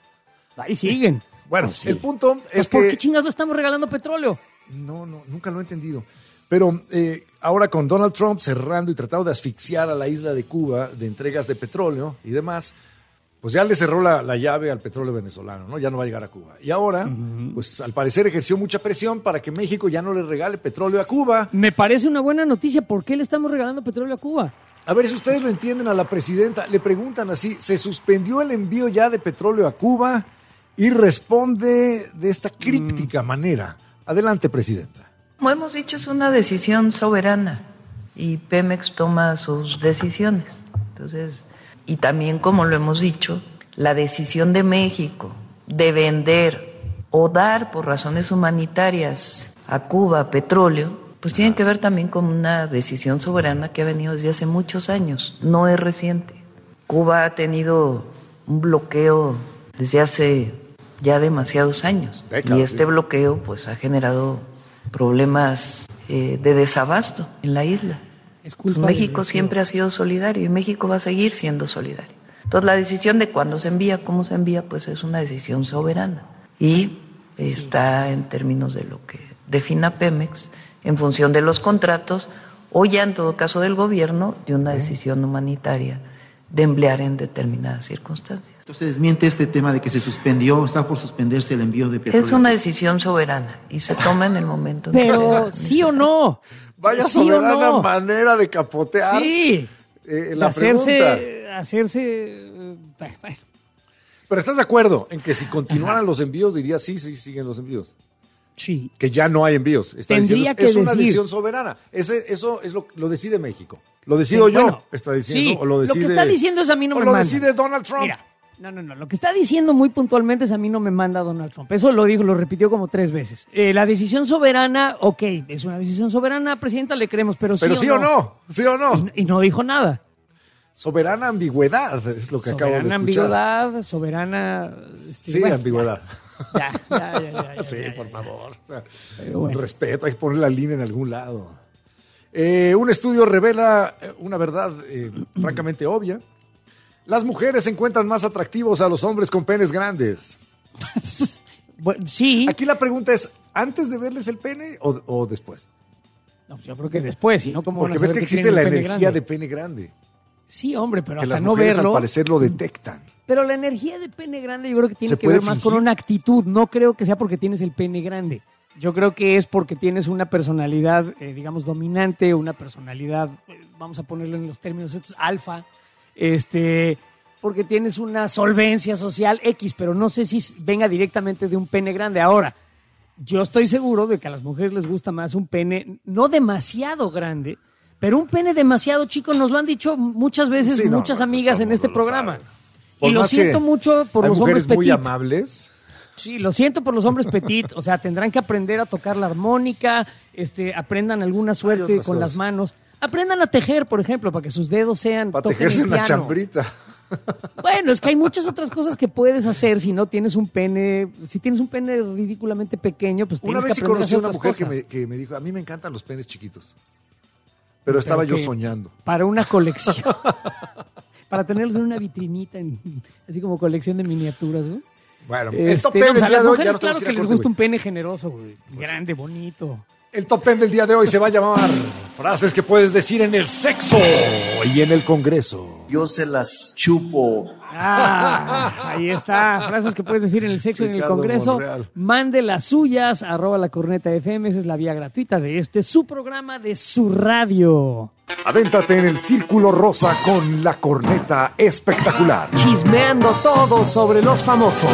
Ahí siguen. Bueno, Pues sí. el punto Pues, es ¿por que qué chingados le estamos regalando petróleo? no, no, nunca lo he entendido. Pero eh, ahora con Donald Trump cerrando y tratando de asfixiar a la isla de Cuba de entregas de petróleo y demás, pues ya le cerró la, la llave al petróleo venezolano, ¿no? Ya no va a llegar a Cuba. Y ahora, pues al parecer ejerció mucha presión para que México ya no le regale petróleo a Cuba. Me parece una buena noticia. ¿Por qué le estamos regalando petróleo a Cuba? A ver si ustedes lo entienden a la presidenta. Le preguntan así, ¿se suspendió el envío ya de petróleo a Cuba? Y responde de esta críptica manera. Adelante, presidenta. Como hemos dicho, es una decisión soberana y Pemex toma sus decisiones. Entonces, y también, como lo hemos dicho, la decisión de México de vender o dar por razones humanitarias a Cuba petróleo, pues tienen que ver también con una decisión soberana que ha venido desde hace muchos años, no es reciente. Cuba ha tenido un bloqueo desde hace ya demasiados años. Décadas, y este sí. bloqueo pues ha generado problemas eh, de desabasto en la isla. Es culpa pues México siempre ha sido solidario y México va a seguir siendo solidario. Entonces la decisión de cuándo se envía, cómo se envía, pues es una decisión soberana y está sí. en términos de lo que defina Pemex en función de los contratos o ya en todo caso del gobierno de una decisión humanitaria de emplear en determinadas circunstancias. Entonces desmiente este tema de que se suspendió, está por suspenderse el envío de petróleo. Es una decisión soberana y se toma en el momento en Pero que sea sí o no. Vaya sí soberana no. manera de capotear sí. eh, la hacerse, pregunta. Hacerse... Eh, bueno. Pero ¿estás de acuerdo en que si continuaran Ajá. los envíos diría sí, sí, siguen los envíos? Sí. Que ya no hay envíos. Está Tendría diciendo, que es una decir. decisión soberana. Ese, eso es lo, lo decide México. Lo decido sí, yo, bueno, está diciendo. Sí, o lo, decide, lo que está diciendo es a mí no o me lo manda. decide Donald Trump. Mira, no, no, no. Lo que está diciendo muy puntualmente es a mí no me manda Donald Trump. Eso lo dijo, lo repitió como tres veces. Eh, la decisión soberana, ok, es una decisión soberana, presidenta, le creemos, pero, pero sí, sí o o no. no. Sí o no. Y, y no dijo nada. Soberana ambigüedad es lo que acabo de escuchar. Soberana ambigüedad, soberana... Este, sí, bueno, ambigüedad. Ya, ya, ya, ya, ya sí, ya, ya, por favor. O sea, bueno. Respeto, hay que poner la línea en algún lado. Eh, un estudio revela una verdad eh, francamente obvia. Las mujeres encuentran más atractivos a los hombres con penes grandes. Bueno, sí. Aquí la pregunta es, ¿antes de verles el pene o, o después? No, yo creo que después, si no, ¿cómo Porque van a ves saber que que existe la pene energía grande? de pene grande. Sí, hombre, pero que hasta las no mujeres verlo. al parecer lo detectan. Pero la energía de pene grande yo creo que tiene ¿Se que puede ver más fingir? con una actitud. No creo que sea porque tienes el pene grande. Yo creo que es porque tienes una personalidad, eh, digamos, dominante, una personalidad, eh, vamos a ponerlo en los términos, esto es alfa, este, porque tienes una solvencia social X, pero no sé si venga directamente de un pene grande. Ahora, yo estoy seguro de que a las mujeres les gusta más un pene no demasiado grande, pero un pene demasiado chico, nos lo han dicho muchas veces Sí, no, muchas no, amigas todo en este mundo lo programa. sabe. Por Y lo más que siento mucho por hay los mujeres hombres muy petit. amables. Sí, lo siento por los hombres petit, o sea, tendrán que aprender a tocar la armónica, este, aprendan alguna suerte con cosas. las manos, aprendan a tejer, por ejemplo, para que sus dedos sean Para toquen tejerse el una piano. chambrita. Bueno, es que hay muchas otras cosas que puedes hacer si no tienes un pene, si tienes un pene ridículamente pequeño, pues tienes Una vez que sí aprender a conocí hacer a una otras mujer que cosas. me, que me dijo, a mí me encantan los penes chiquitos. Pero estaba Pero yo que soñando. Para una colección, para tenerlos en una vitrinita, en- así como colección de miniaturas, ¿no? Bueno, el Este, top no, ten pues del a día las de hoy, ya mujeres nos tenemos claro que ir que a les corte, gusta güey. un pene generoso, güey, grande, bonito. El top ten del día de hoy se va a llamar frases que puedes decir en el sexo y en el Congreso. Yo se las chupo. Ah, ahí está, frases que puedes decir en el sexo y en el Ricardo Congreso. Monreal. Mande las suyas, arroba la corneta F M, esa es la vía gratuita de este, su programa de su radio. Avéntate en el círculo rosa con la corneta espectacular. Chismeando todo sobre los famosos.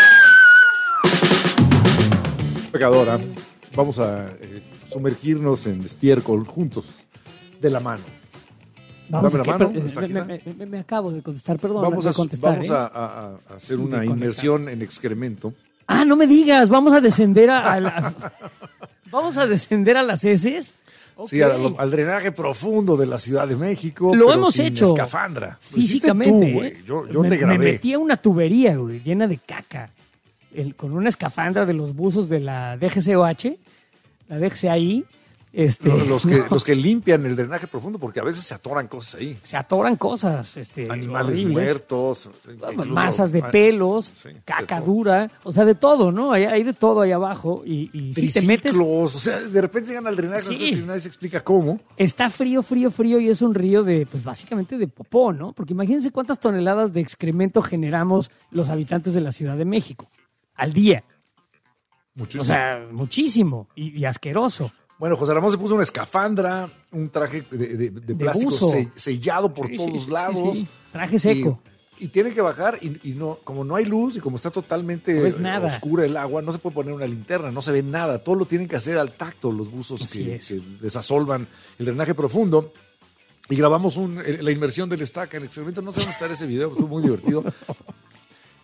Pecadora, vamos a eh, sumergirnos en estiércol juntos, de la mano. Vamos Dame a la que- mano, per- está me, aquí. me- me- me acabo de contestar, perdón. Vamos, no a, te contestar, vamos ¿eh? a, a- a hacer Sí, una de conectar. inmersión en excremento. Ah, no me digas, vamos a descender a, a la- vamos a descender a las heces. Sí, Ok. al, al drenaje profundo de la Ciudad de México. Lo pero hemos sin hecho escafandra. Lo hiciste físicamente. tú, güey. ¿eh? Yo, yo me, te grabé. me metí a una tubería, güey, llena de caca. El- con una escafandra de los buzos de la D G C O H, la D G C I. Este, Los, los que, no, los que limpian el drenaje profundo, porque a veces se atoran cosas ahí. se atoran cosas, este, Animales horribles. muertos. incluso- Masas de ah, pelos, sí, de caca todo. dura, o sea, de todo, ¿no? Hay, hay de todo ahí abajo y, y si te metes... Triciclos, o sea, de repente llegan al drenaje, Sí. y nadie se explica cómo. Está frío, frío, frío y es un río de, pues básicamente de popó, ¿no? Porque imagínense cuántas toneladas de excremento generamos los habitantes de la Ciudad de México al día. Muchísimo. O sea, muchísimo y, y asqueroso. Bueno, José Ramón se puso una escafandra, un traje de, de- de plástico buzo. se- sellado por Sí, todos sí, sí, lados. sí, sí. Traje seco. Y, y tiene que bajar y, y no, como no hay luz y como está totalmente No ves eh, nada. oscura el agua, no se puede poner una linterna, no se ve nada. Todo lo tienen que hacer al tacto los buzos Así que, es. que desasolvan el drenaje profundo. Y grabamos un- el- la inmersión del estaca en experimento. No sé dónde está ese video, estuvo muy divertido.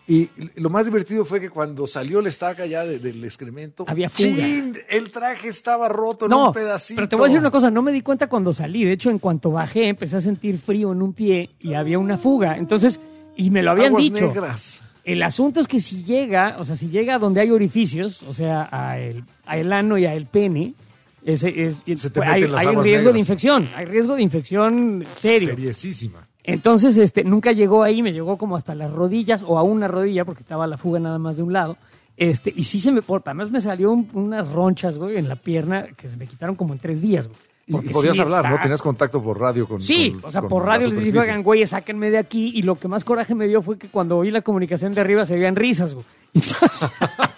Y lo más divertido fue que cuando salió la estaca ya de, del excremento, había fuga. ¡Chin! El traje estaba roto en no, un pedacito. Pero te voy a decir una cosa, no me di cuenta cuando salí. De hecho, en cuanto bajé, empecé a sentir frío en un pie y había una fuga. Entonces, y me lo habían Aguas dicho. negras. El asunto es que si llega, o sea, si llega donde hay orificios, o sea, a el, a el ano y a el pene, ese, es, Se te pues, hay, meten las hay aguas riesgo negras. de infección. Hay riesgo de infección serio. Seriesísima. Entonces, este, nunca llegó ahí, me llegó como hasta las rodillas o a una rodilla porque estaba la fuga nada más de un lado. Este, y sí se me, por, además me salió un, unas ronchas, güey, en la pierna que se me quitaron como en tres días, güey. Y podías sí hablar, está... ¿no? Tenías contacto por radio con Sí, con, o sea, con por radio la les dije, superficie. oigan, güey, sáquenme de aquí. Y lo que más coraje me dio fue que cuando oí la comunicación de arriba se veían risas, güey. Entonces,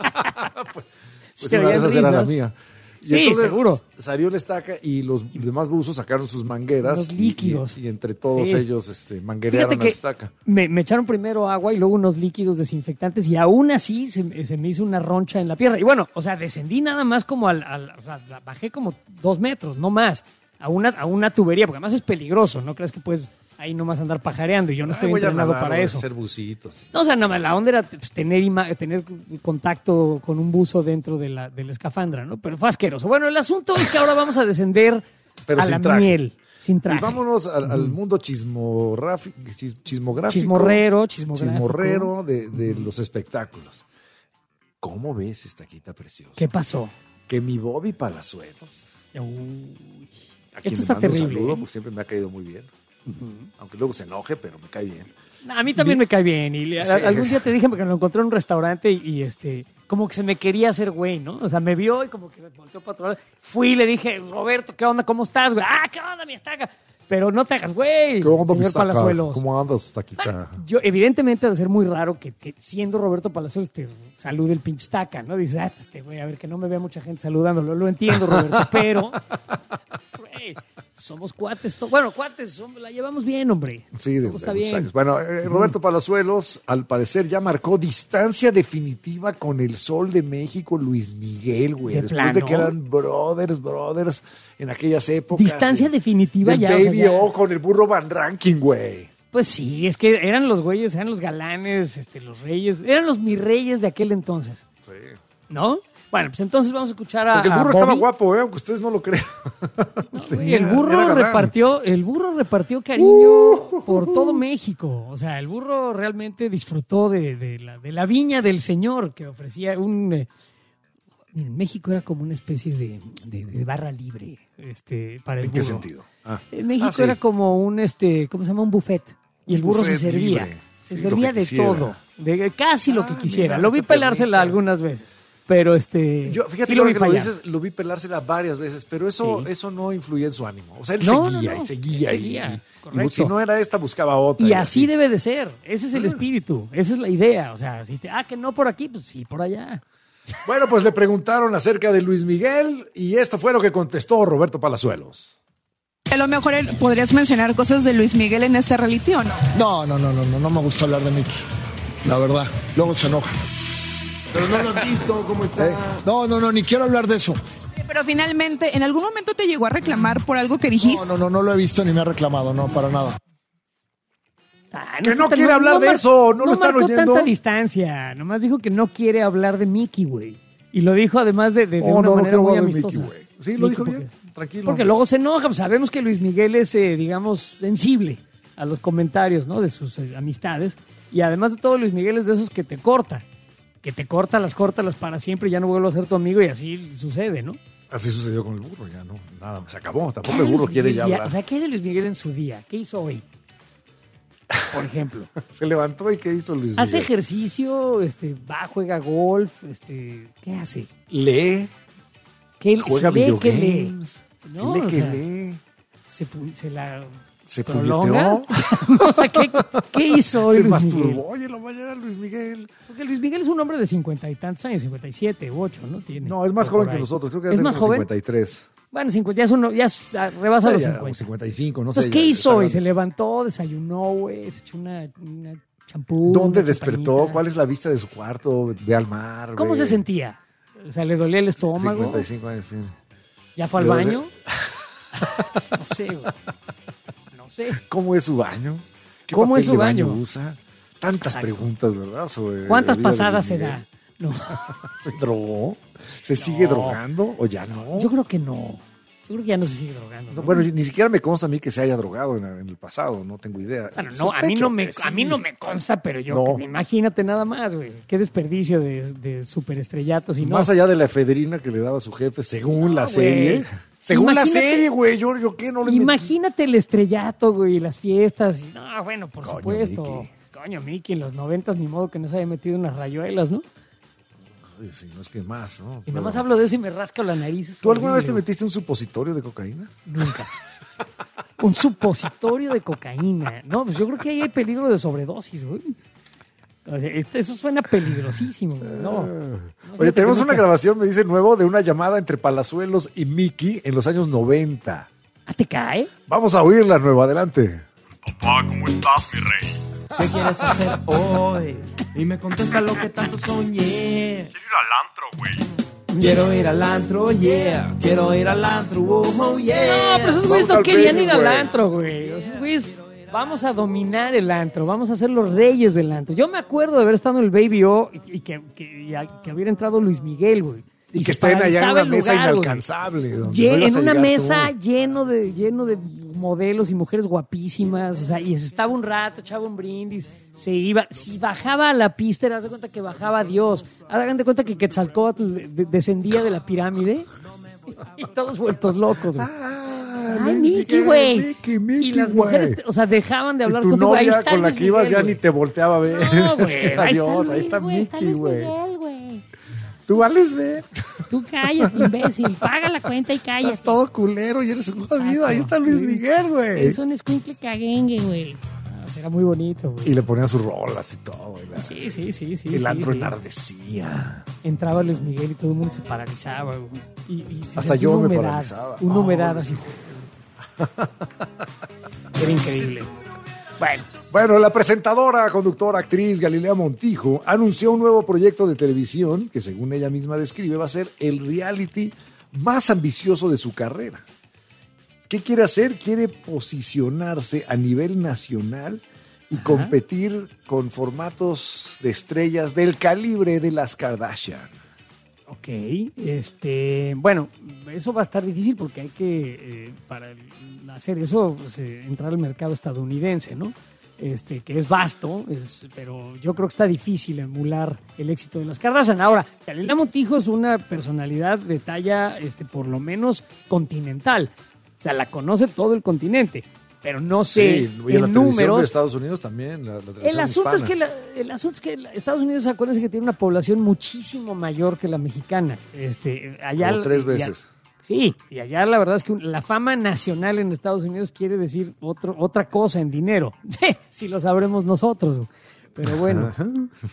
pues se una de veían esas era la risas. mía. Y Sí, entonces seguro. Salió la estaca y los demás buzos sacaron sus mangueras. Los y- líquidos. Y, y entre todos Sí. ellos este, manguerearon Fíjate a la que estaca. me, me echaron primero agua y luego unos líquidos desinfectantes y aún así se, se me hizo una roncha en la pierna. Y bueno, o sea, descendí nada más como al, al- o sea, bajé como dos metros, no más, a una, a una tubería, porque además es peligroso, no crees que puedes ahí nomás andar pajareando y yo no estoy Ay, voy a entrenado nadar, para voy a eso. hacer bucitos. No, o sea, nada más, la onda era pues, tener, ima- tener contacto con un buzo dentro de la, de la escafandra, ¿no? Pero fue asqueroso. Bueno, el asunto es que ahora vamos a descender Pero a sin la traje. miel, sin traje. Y vámonos al, al mundo chismorrafi- chis- chismográfico. Chismorrero, chismográfico. Chismorrero de, de los espectáculos. ¿Cómo ves esta quita preciosa? ¿Qué pasó? Que mi Bobby Palazuelos, Uy. a quien Esto le está mando un terrible. saludo, ¿eh? porque siempre me ha caído muy bien. Aunque luego se enoje, pero me cae bien. A mí también me cae bien. Y le- Sí. algún día te dije que lo encontré en un restaurante y, y, este, como que se me quería hacer güey, ¿no? O sea, me vio y como que me volteó para otro lado. Fui y le dije, Roberto, ¿qué onda? ¿Cómo estás, güey? Ah, ¿qué onda, mi estaca? Pero no te hagas güey, ¿Qué onda, mi señor estaca? Palazuelos. ¿Cómo andas, taquita? Yo, evidentemente, ha de ser muy raro que, que siendo Roberto Palazuelos te salude el pinche estaca, ¿no? Dices, ah, este güey, a ver, que no me vea mucha gente saludándolo. Lo entiendo, Roberto, pero... güey, somos cuates. to- Bueno, cuates, somos- la llevamos bien, hombre. Sí, de, Todo está de muchos bien. años. Bueno, eh, Roberto Palazuelos, al parecer, ya marcó distancia definitiva con el Sol de México, Luis Miguel, güey. ¿De Después de plano? que eran brothers, brothers en aquellas épocas. Distancia eh, definitiva del ya. o sea, Baby ya. O con el burro Van Ranking, güey. Pues sí, es que eran los güeyes, eran los galanes, este, los reyes, eran los mis reyes de aquel entonces, Sí. ¿no? Bueno, pues entonces vamos a escuchar a. Porque el burro a estaba Bobby. guapo, ¿eh? Aunque ustedes no lo crean. Güey, Tenía- el era burro galán. repartió, el burro repartió cariño por todo México. O sea, el burro realmente disfrutó de, de la, de la viña del señor que ofrecía un. eh, en México era como una especie de, de- de barra libre, este, para el ¿En qué burro. sentido? Ah. En México Ah, sí. era como un, este, ¿cómo se llama? Un buffet. Y el Un burro se buffet servía. libre. Se Sí, lo servía que de quisiera. todo. De casi lo que Ah, quisiera. mira, Lo vi esta pelársela perrita. algunas veces. Pero este. Yo, fíjate sí lo que vi ahora que lo fallar. dices, lo vi pelársela varias veces, pero eso, Sí. eso no influía en su ánimo. O sea, él No, seguía no, no. y seguía. Él y- seguía, y, correcto. si no era esta, buscaba otra. Y así debe de ser. Ese es el espíritu. Esa es la idea. O sea, si te. Ah, que no por aquí, pues sí, por allá. Bueno, pues le preguntaron acerca de Luis Miguel y esto fue lo que contestó Roberto Palazuelos. A lo mejor él- podrías mencionar cosas de Luis Miguel en este reality o no. No, no, no, no, no, no me gusta hablar de Mickey. La verdad, luego se enoja. Pero no lo has visto, ¿cómo está? Eh, No, no, no, ni quiero hablar de eso. Pero finalmente, ¿en algún momento te llegó a reclamar por algo que dijiste? No, no, no, no lo he visto ni me ha reclamado, no, para nada. Ah, Que no está- quiere hablar de mar- eso, no lo están marcó oyendo. tanta distancia. Nomás dijo que no quiere hablar de Mickey, güey. Y lo dijo además de, de, de Oh, una no, no manera quiero muy hablar de amistosa. Mickey, güey. Sí, lo dijo Mickey, bien, porque- tranquilo. Porque luego se enoja. Pues sabemos que Luis Miguel es, eh, digamos, sensible a los comentarios, ¿no? De sus eh, amistades. Y además de todo, Luis Miguel es de esos que te corta. Que te corta, las corta, las para siempre y ya no vuelvo a ser tu amigo y así sucede, ¿no? Así sucedió con el burro, ya no, nada, se acabó. ¿Qué Tampoco hará el burro Luis quiere Miguel ya día- hablar. O sea, ¿qué hará Luis Miguel en su día? ¿Qué hizo hoy? Por ejemplo. Se levantó y ¿qué hizo Luis Miguel? Hace ejercicio, este, va, juega golf, este, ¿qué hace? Lee, ¿Qué él juega se lee, ¿qué lee? videogames. No, Sí, lee o que sea, lee. Se, pu- se la Se prolonga. puñeteó. O sea, ¿qué, qué hizo hoy Se Luis masturbó Miguel? hoy en la mañana Luis Miguel. Porque Luis Miguel es un hombre de cincuenta y tantos años, cincuenta y siete u ocho, ¿no? Tiene. No, es más O joven por que ahí. nosotros, creo que ¿Es debe más tener joven? cincuenta y tres. Bueno, cincuenta, ya, es uno, ya es- ah, rebasa los Ya, cincuenta. cincuenta y cinco, no sé. Entonces, ya ¿qué está hizo hoy? grande. Se levantó, desayunó, güey, se echó una, una champú. ¿Dónde una despertó? champañita. ¿Cuál es la vista de su cuarto? Ve al mar. ¿Cómo ve- se sentía? O sea, ¿le dolía el estómago? cincuenta y cinco años, sí. ¿Ya fue al Le dolía- baño? No sé, güey. No sé. ¿Cómo es su baño? ¿Qué ¿Cómo papel es su de baño? usa? Tantas Exacto. preguntas, ¿verdad? Sobre ¿Cuántas la vida de pasadas Luis se Miguel. da? No. ¿Se drogó? ¿Se sigue No. drogando o ya no? Yo creo que no. Yo creo que ya no se sigue drogando. ¿no? No, bueno, ni siquiera me consta a mí que se haya drogado en, en el pasado, no tengo idea. Bueno, no, a mí no, me, a mí no me consta, pero yo, No. imagínate nada más, güey. Qué desperdicio de, de superestrellatos y no. Más allá de la efedrina que le daba a su jefe, según la güey. serie. Según la Imagínate- serie, güey, yo, yo qué no le Imagínate el estrellato, güey, las fiestas. No, bueno, por Coño, supuesto. Mickey. Coño, Mickey, en los noventas ni modo que no se haya metido unas rayuelas, ¿no? Ay, sí, no es que más, ¿no? Y Pero- nomás hablo de eso y me rasco la nariz. es ¿Tú alguna vez te horrible, metiste un supositorio de cocaína? güey. Nunca. Un supositorio de cocaína. No, pues yo creo que ahí hay peligro de sobredosis, güey. O sea, este- eso suena peligrosísimo, güey. No. No, Oye, fíjate tenemos que una nunca- grabación, me dice nuevo, de una llamada entre Palazuelos y Mickey en los años noventa. ¿Ah, te cae? Vamos a oírla, nueva, adelante. Papá, ¿cómo estás, mi rey? ¿Qué quieres hacer hoy? Y me contesta lo que tanto soñé. Quiero ir al antro, güey. Quiero ir al antro, yeah. Quiero ir al antro, oh, oh, yeah. No, pero esos güeyes Vamos no al querían baby, ir al güey. antro, güey. Esos güeyes, vamos a dominar el antro, vamos a ser los reyes del antro. Yo me acuerdo de haber estado en el Baby O y, y que, que, y a- que hubiera entrado Luis Miguel, güey. Y, que se estén allá en paralizaba una el mesa lugar, güey. inalcanzable. donde Lle- no ibas en a una llegar mesa tú. lleno de, lleno de modelos y mujeres guapísimas, o sea, y estaba un rato, echaba un brindis, se iba, si bajaba a la pista, haz de cuenta que bajaba Dios, hagan de cuenta que Quetzalcóatl de- descendía de la pirámide y todos vueltos locos, güey. Ay, Mickey, güey. Mickey, Mickey, Y las güey. mujeres, o sea, dejaban de hablar Y tu contigo. Ahí novia está con la Luis que ibas Miguel, ya güey. ni te volteaba a ver. No, güey, Sí, ahí está adiós, Luis, ahí está güey, está Mickey, Luis güey. Miguel, güey. Tú vales ver. Tú cállate, imbécil. Paga la cuenta y cállate. Estás todo culero y eres un jodido. Ahí está Luis Miguel, güey. Es un escuincle caguengue, güey. Ah, era muy bonito, güey. Y le ponían sus rolas y todo. y la- Sí, sí, sí, sí. El sí, antro sí. enardecía. Entraba Luis Miguel y todo el mundo se paralizaba, güey. Y, y se Hasta sentía yo una me humedad, paralizaba. Una Oh, humedad así. Era increíble. Bueno. Bueno, la presentadora, conductora, actriz Galilea Montijo anunció un nuevo proyecto de televisión que, según ella misma describe, va a ser el reality más ambicioso de su carrera. ¿Qué quiere hacer? Quiere posicionarse a nivel nacional y Ajá. competir con formatos de estrellas del calibre de las Kardashian. Ok, este, bueno, eso va a estar difícil porque hay que, eh, para hacer eso, pues, eh, entrar al mercado estadounidense, ¿no? Este, que es vasto, es, pero yo creo que está difícil emular el éxito de las Kardashian. Ahora, Galilea Montijo es una personalidad de talla, este, por lo menos continental. O sea, la conoce todo el continente, pero no sé Sí, y en la en televisión números. de Estados Unidos también. La, la televisión El asunto, es hispana. que la- el asunto es que la- Estados Unidos, acuérdense que tiene una población muchísimo mayor que la mexicana. Este, allá, Como tres y- veces. Sí, y allá la verdad es que un- la fama nacional en Estados Unidos quiere decir otro, otra cosa en dinero. Sí, si lo sabremos nosotros. Pero bueno. Ajá.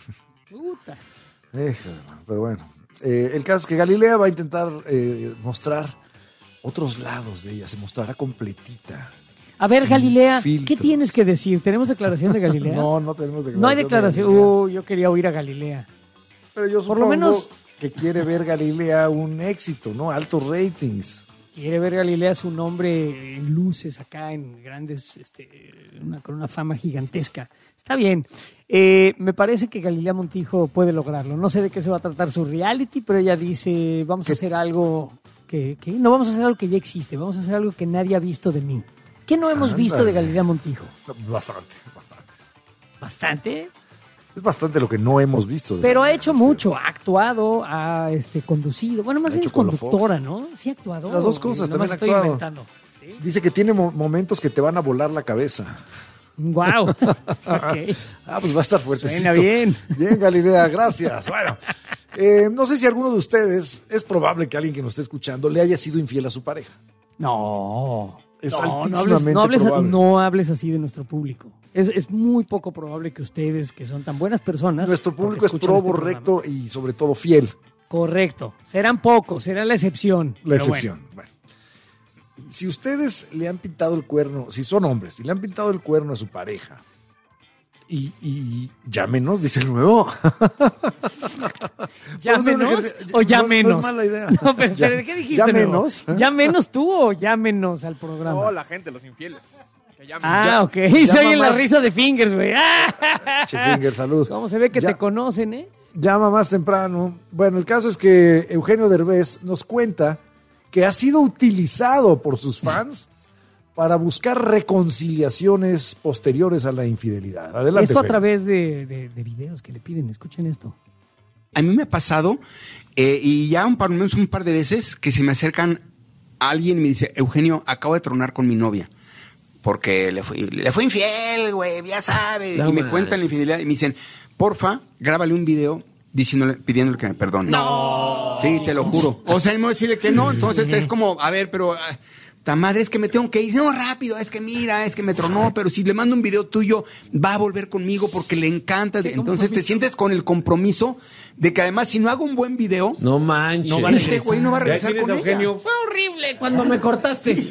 Puta. Híjole, pero bueno. Eh, el caso es que Galilea va a intentar eh, mostrar otros lados de ella. Se mostrará completita. A ver, Sin Galilea, ¿qué filtros. tienes que decir? ¿Tenemos declaración de Galilea? No, no tenemos declaración. No hay de declaración. Galilea. Uh, yo quería oír a Galilea. Pero yo Por supongo lo menos que quiere ver Galilea un éxito, ¿no? Altos ratings. quiere ver Galilea su nombre en luces acá, en grandes, este, una, con una fama gigantesca. Está bien. Eh, me parece que Galilea Montijo puede lograrlo. No sé de qué se va a tratar su reality, pero ella dice, vamos a hacer algo que, que no vamos a hacer algo que ya existe, vamos a hacer algo que nadie ha visto de mí. ¿Qué no hemos Ándale. visto de Galilea Montijo? Bastante, bastante. ¿Bastante? Es bastante lo que no hemos visto. de Pero ha Galilea. hecho mucho, ha actuado, ha este, conducido. Bueno, más Ha bien hecho es con los conductora, ¿no? Sí ha actuado. Las dos cosas, Nomás también ha estoy actuado. inventando. Dice que tiene mo- momentos que te van a volar la cabeza. Wow. Okay. Ah, pues va a estar fuertecito. Suena bien. Bien, Galilea, gracias. Bueno, eh, no sé si alguno de ustedes, es probable que alguien que nos esté escuchando le haya sido infiel a su pareja. No. Es no, no altísimamente hables, no, hables, probable. no hables así de nuestro público. Es, es muy poco probable que ustedes, que son tan buenas personas... Nuestro porque público es escuchan pro, este programa. recto y sobre todo fiel. Correcto. Serán pocos, será la excepción. La pero excepción. Bueno. Si ustedes le han pintado el cuerno, si son hombres, si le han pintado el cuerno a su pareja, y, y llámenos, dice el nuevo. ¿Ya Vamos a hacer un menos ejercicio. o ya No- no menos? es mala idea. No, pero, Ya- pero ¿qué dijiste? ya Nuevo? menos. ¿Ya menos tú o ya menos al programa? No, la gente, los infieles. Ah, ya, ok. Se oye la risa de Fingers, güey. Che, Fingers, saludos. ¿Cómo se ve que ya, te conocen, eh? Llama más temprano. Bueno, el caso es que Eugenio Derbez nos cuenta que ha sido utilizado por sus fans para buscar reconciliaciones posteriores a la infidelidad. Adelante. Esto a Eugenio. través de, de, de videos que le piden. Escuchen esto. A mí me ha pasado, eh, y ya un par, menos un par de veces, que se me acercan a alguien y me dice, Eugenio, acabo de tronar con mi novia. Porque le fue, le fue infiel, güey, ya sabes. No y me más. cuentan la infidelidad y me dicen, porfa, grábale un video diciéndole, pidiéndole que me perdone. No. Sí, te lo juro. O sea, no decirle que no, entonces es como, a ver, pero... ah, ta madre, es que me tengo que ir. No, rápido, es que mira, es que me tronó, pero si le mando un video tuyo, va a volver conmigo porque le encanta. Entonces te sientes con el compromiso de que además, si no hago un buen video... No manches. No va a este güey no va a regresar Ya tienes con a Eugenio. ella. Fue horrible cuando me cortaste.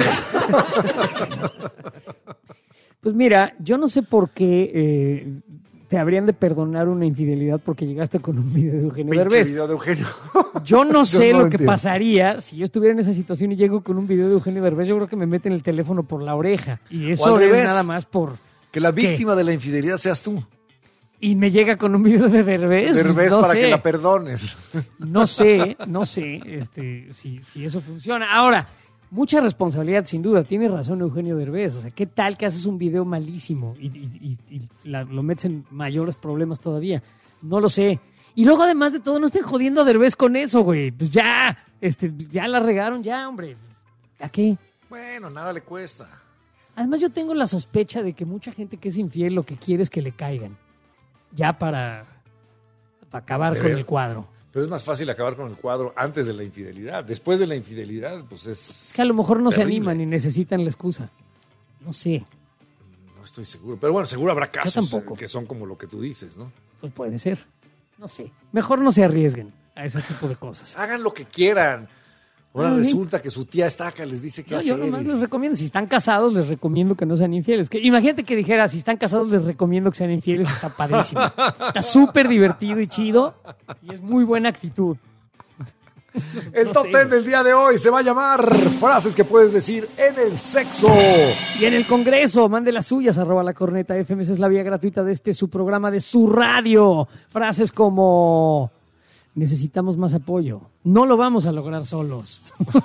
Pues mira, yo no sé por qué eh, te habrían de perdonar una infidelidad porque llegaste con un video de Eugenio Pinche Derbez. video de Eugenio. Yo no sé Yo no lo que entiendo. pasaría si yo estuviera en esa situación y llego con un video de Eugenio Derbez. Yo creo que me meten el teléfono por la oreja. Y O eso al es revés. nada más por... Que la ¿Qué? víctima de la infidelidad seas tú. Y me llega con un video de Derbez. Derbez no para sé. que la perdones. No sé, no sé este, si, si eso funciona. Ahora, mucha responsabilidad, sin duda. Tiene razón Eugenio Derbez. O sea, ¿qué tal que haces un video malísimo y, y- y- y la- lo metes en mayores problemas todavía? No lo sé. Y luego, además de todo, no estén jodiendo a Derbez con eso, güey. Pues ya, este, ya la regaron, ya, hombre. ¿A qué? Bueno, nada le cuesta. Además, yo tengo la sospecha de que mucha gente que es infiel lo que quiere es que le caigan. Ya para, para acabar De con ver. el cuadro. Pero es más fácil acabar con el cuadro antes de la infidelidad. Después de la infidelidad, pues es... Es que a lo mejor no se terrible. animan y necesitan la excusa. No sé. No estoy seguro. Pero bueno, seguro habrá casos tampoco. eh, que son como lo que tú dices, ¿no? Pues puede ser. No sé. Mejor no se arriesguen a ese tipo de cosas. Hagan lo que quieran. Ahora Ah, sí. resulta que su tía estaca les dice qué No, hacer. yo nomás y- les recomiendo, si están casados, les recomiendo que no sean infieles. Que, imagínate que dijera, si están casados, les recomiendo que sean infieles. Está padrísimo. Está súper divertido y chido. Y es muy buena actitud. El No top sé, ten del día de hoy se va a llamar frases que puedes decir en el sexo. Y en el Congreso, mande las suyas, arroba la corneta F M. Esa es la vía gratuita de este su programa de su radio. Frases como: necesitamos más apoyo. No lo vamos a lograr solos.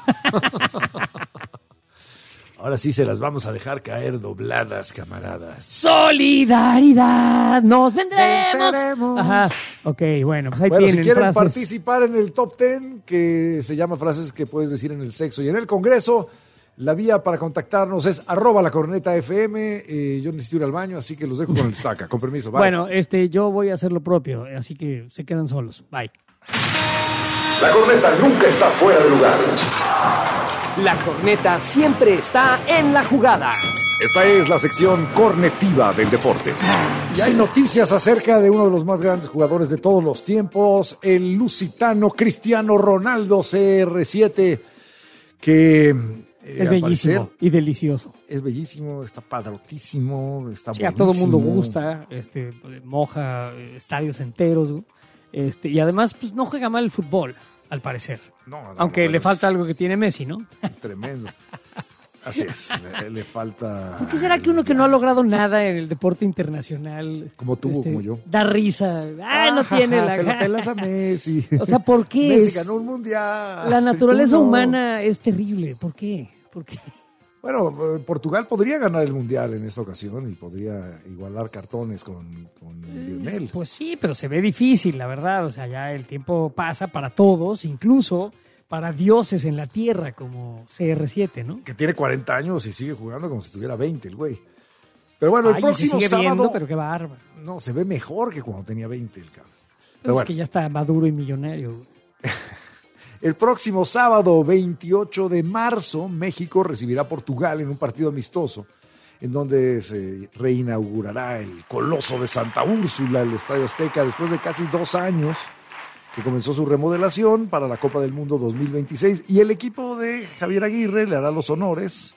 Ahora sí se las vamos a dejar caer dobladas, camaradas. ¡Solidaridad! ¡Nos vendremos! Venceremos. Ajá. Ok, bueno, pues ahí Bueno, si tienen quieren frases. participar en el top ten, que se llama frases que puedes decir en el sexo y en el Congreso, la vía para contactarnos es arroba la corneta F M. Eh, yo necesito ir al baño, así que los dejo con el estaca. Con permiso, bye. Bueno, este, yo voy a hacer lo propio, así que se quedan solos. Bye. La corneta nunca está fuera de lugar. La corneta siempre está en la jugada. Esta es la sección cornetiva del deporte. Y hay noticias acerca de uno de los más grandes jugadores de todos los tiempos, el lusitano Cristiano Ronaldo C R siete, que eh, Es al bellísimo parecer y delicioso. es bellísimo, está padrotísimo, está Sí, a todo el mundo buenísimo. gusta, este, moja eh, estadios enteros, este, y además pues no juega mal el fútbol, al parecer. No, no, Aunque no, le es falta algo que tiene Messi, ¿no? Tremendo. Así es, le, le falta... ¿Por qué será que uno que no ha logrado nada en el deporte internacional, Como tú, este, como yo. da risa? Ah, no tiene la... Se la pelas a Messi. O sea, ¿por qué? Messi es- ganó un mundial. La naturaleza Tú no. humana es terrible. ¿Por qué? ¿Por qué? Bueno, eh, Portugal podría ganar el mundial en esta ocasión y podría igualar cartones con, con Lionel. Pues sí, pero se ve difícil, la verdad. O sea, ya el tiempo pasa para todos, incluso para dioses en la tierra como C R siete, ¿no? Que tiene cuarenta años y sigue jugando como si tuviera veinte el güey. Pero bueno, el Ay, próximo se sigue sábado... viendo, pero qué bárbaro. No, se ve mejor que cuando tenía veinte el cabrón. Pues Pero es bueno. que ya está maduro y millonario. güey. El próximo sábado, veintiocho de marzo, México recibirá a Portugal en un partido amistoso, en donde se reinaugurará el Coloso de Santa Úrsula, el Estadio Azteca, después de casi dos años que comenzó su remodelación para la Copa del Mundo dos mil veintiséis. Y el equipo de Javier Aguirre le hará los honores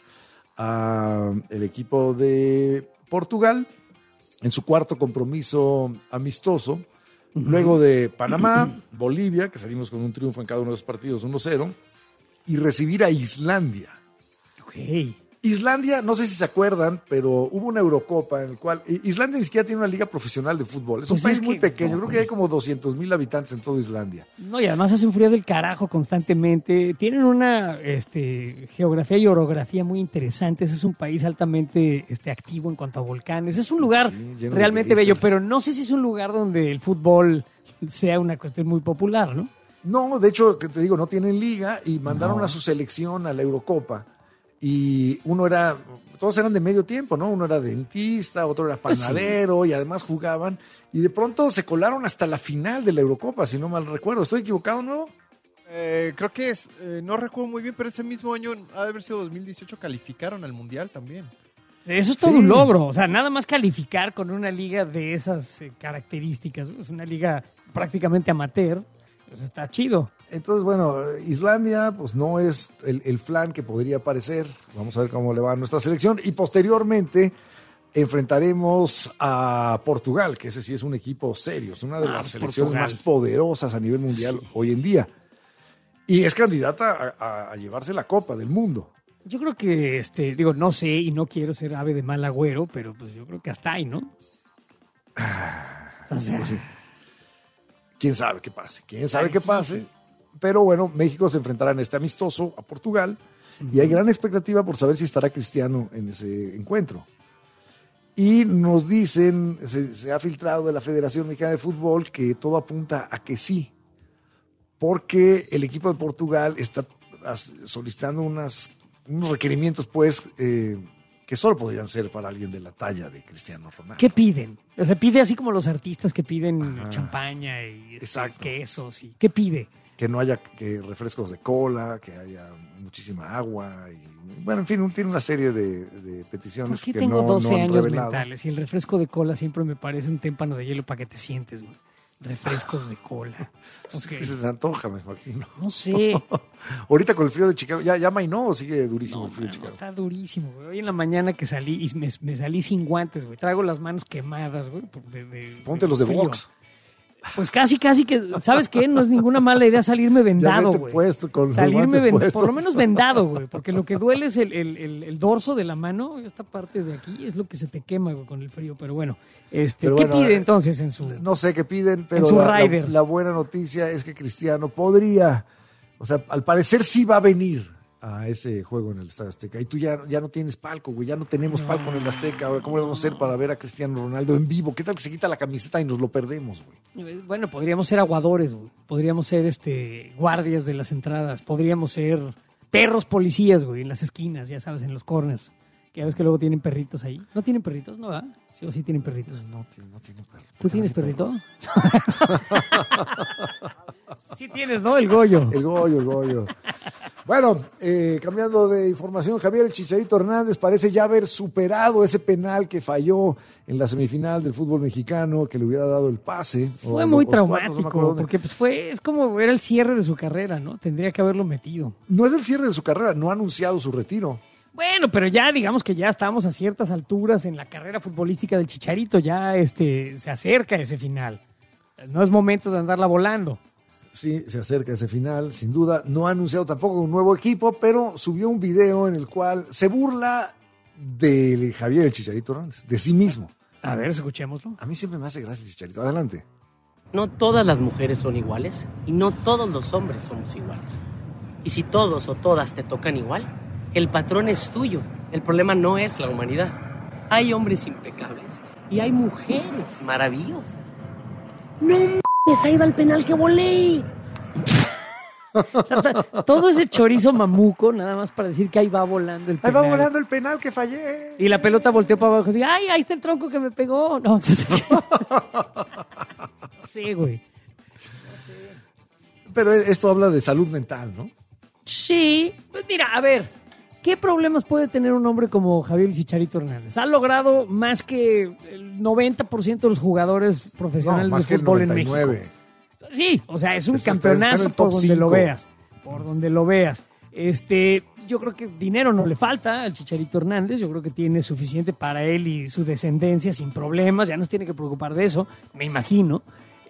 al equipo de Portugal en su cuarto compromiso amistoso. Luego de Panamá, Bolivia, que salimos con un triunfo en cada uno de los partidos uno cero, y recibir a Islandia. Ok. Islandia, no sé si se acuerdan, pero hubo una Eurocopa en la cual Islandia ni siquiera tiene una liga profesional de fútbol. Es un pues país es muy que, pequeño, no, creo que hay como doscientos mil habitantes en toda Islandia. No, y además hace un frío del carajo constantemente. Tienen una este, geografía y orografía muy interesantes. Es un país altamente este, activo en cuanto a volcanes. Es un lugar sí, realmente bello, pero no sé si es un lugar donde el fútbol sea una cuestión muy popular, ¿no? No, de hecho, que te digo, no tienen liga y mandaron no. a su selección a la Eurocopa. Y uno era, todos eran de medio tiempo, ¿no? Uno era dentista, otro era panadero, pues sí. y además jugaban. Y de pronto se colaron hasta la final de la Eurocopa, si no mal recuerdo. ¿Estoy equivocado, no? Eh, creo que es, eh, no recuerdo muy bien, pero ese mismo año, ha de haber sido dos mil dieciocho, calificaron al Mundial también. Eso es todo sí. un logro, o sea, nada más calificar con una liga de esas eh, características. Es una liga prácticamente amateur, pues está chido. Entonces, bueno, Islandia pues no es el, el flan que podría parecer. Vamos a ver cómo le va a nuestra selección. Y posteriormente enfrentaremos a Portugal, que ese sí es un equipo serio. Es una de ah, las selecciones Portugal. más poderosas a nivel mundial sí, hoy en día. Y es candidata a, a, a llevarse la Copa del Mundo. Yo creo que, este, digo, no sé y no quiero ser ave de mal agüero, pero pues yo creo que hasta ahí, ¿no? O sea, pues sí. ¿Quién sabe qué pase? ¿Quién sabe qué pase? Pero bueno, México se enfrentará en este amistoso a Portugal uh-huh. y hay gran expectativa por saber si estará Cristiano en ese encuentro. Y nos dicen, se, se ha filtrado de la Federación Mexicana de Fútbol que todo apunta a que sí, porque el equipo de Portugal está solicitando unas, unos requerimientos pues eh, que solo podrían ser para alguien de la talla de Cristiano Ronaldo. ¿Qué piden? O sea, pide así como los artistas que piden Ajá. champaña y este, quesos. Y, ¿qué pide? Que no haya que refrescos de cola, que haya muchísima agua. Y, bueno, en fin, tiene una serie de, de peticiones ¿Por qué que tengo no, doce no han años revelado. mentales y el refresco de cola siempre me parece un témpano de hielo para que te sientes, güey? Refrescos de cola. Pues okay. Se te antoja, me imagino. No sé. Ahorita con el frío de Chicago, ¿ya, ya mainó o sigue durísimo no, el frío man, de Chicago? Está durísimo, güey. Hoy en la mañana que salí, y me, me salí sin guantes, güey. Traigo las manos quemadas, güey. De, de, Ponte de los de frío. Box. Pues casi, casi que, ¿sabes qué? No es ninguna mala idea salirme vendado, güey. Puesto con salirme ven, por lo menos vendado, güey. Porque lo que duele es el, el, el, el dorso de la mano, esta parte de aquí, es lo que se te quema, güey, con el frío. Pero bueno, este, pero ¿qué bueno, pide entonces en su No sé qué piden, pero la, la, la buena noticia es que Cristiano podría, o sea, al parecer sí va a venir a ese juego en el Estadio Azteca. Y tú ya, ya no tienes palco, güey, ya no tenemos no. palco en el Azteca. ¿Cómo le vamos a hacer para ver a Cristiano Ronaldo en vivo? ¿Qué tal que se quita la camiseta y nos lo perdemos, güey? Bueno, podríamos ser aguadores, güey. Podríamos ser este guardias de las entradas. Podríamos ser perros policías, güey, en las esquinas, ya sabes, en los corners. Que ya ves que luego tienen perritos ahí. ¿No tienen perritos? ¿No, verdad? Sí o sí tienen perritos. No, no tienen perritos. ¿Tú tienes perrito? Sí tienes, ¿no? El Goyo. El Goyo, el Goyo. Bueno, eh, cambiando de información, Javier el Chicharito Hernández parece ya haber superado ese penal que falló en la semifinal del fútbol mexicano, que le hubiera dado el pase. Fue muy traumático, cuartos, no porque pues fue, es como era el cierre de su carrera, ¿no? Tendría que haberlo metido. No es el cierre de su carrera, no ha anunciado su retiro. Bueno, pero ya digamos que ya estamos a ciertas alturas en la carrera futbolística del Chicharito, ya este se acerca ese final. No es momento de andarla volando. Sí, se acerca ese final, sin duda. No ha anunciado tampoco un nuevo equipo, pero subió un video en el cual se burla de Javier el Chicharito Hernández, de sí mismo. A ver, escuchémoslo. A mí siempre me hace gracia el Chicharito. Adelante. No todas las mujeres son iguales y no todos los hombres somos iguales. Y si todos o todas te tocan igual, el patrón es tuyo. El problema no es la humanidad. Hay hombres impecables y hay mujeres maravillosas. ¡No m***! ¡Ahí va el penal que volé! O sea, todo ese chorizo mamuco, nada más para decir que ahí va volando el penal. Ahí va volando el penal que fallé. Y la pelota volteó para abajo y dice, ¡ay, ahí está el tronco que me pegó! No, no sé, sí, güey. No sé. Pero esto habla de salud mental, ¿no? Sí, pues mira, a ver, ¿qué problemas puede tener un hombre como Javier Chicharito Hernández? Ha logrado más que el noventa por ciento de los jugadores profesionales no, de fútbol en México. Sí, o sea, es un pues campeonazo por donde cinco. lo veas, por donde lo veas. Este, yo creo que dinero no le falta al Chicharito Hernández, yo creo que tiene suficiente para él y su descendencia sin problemas, ya no se tiene que preocupar de eso, me imagino.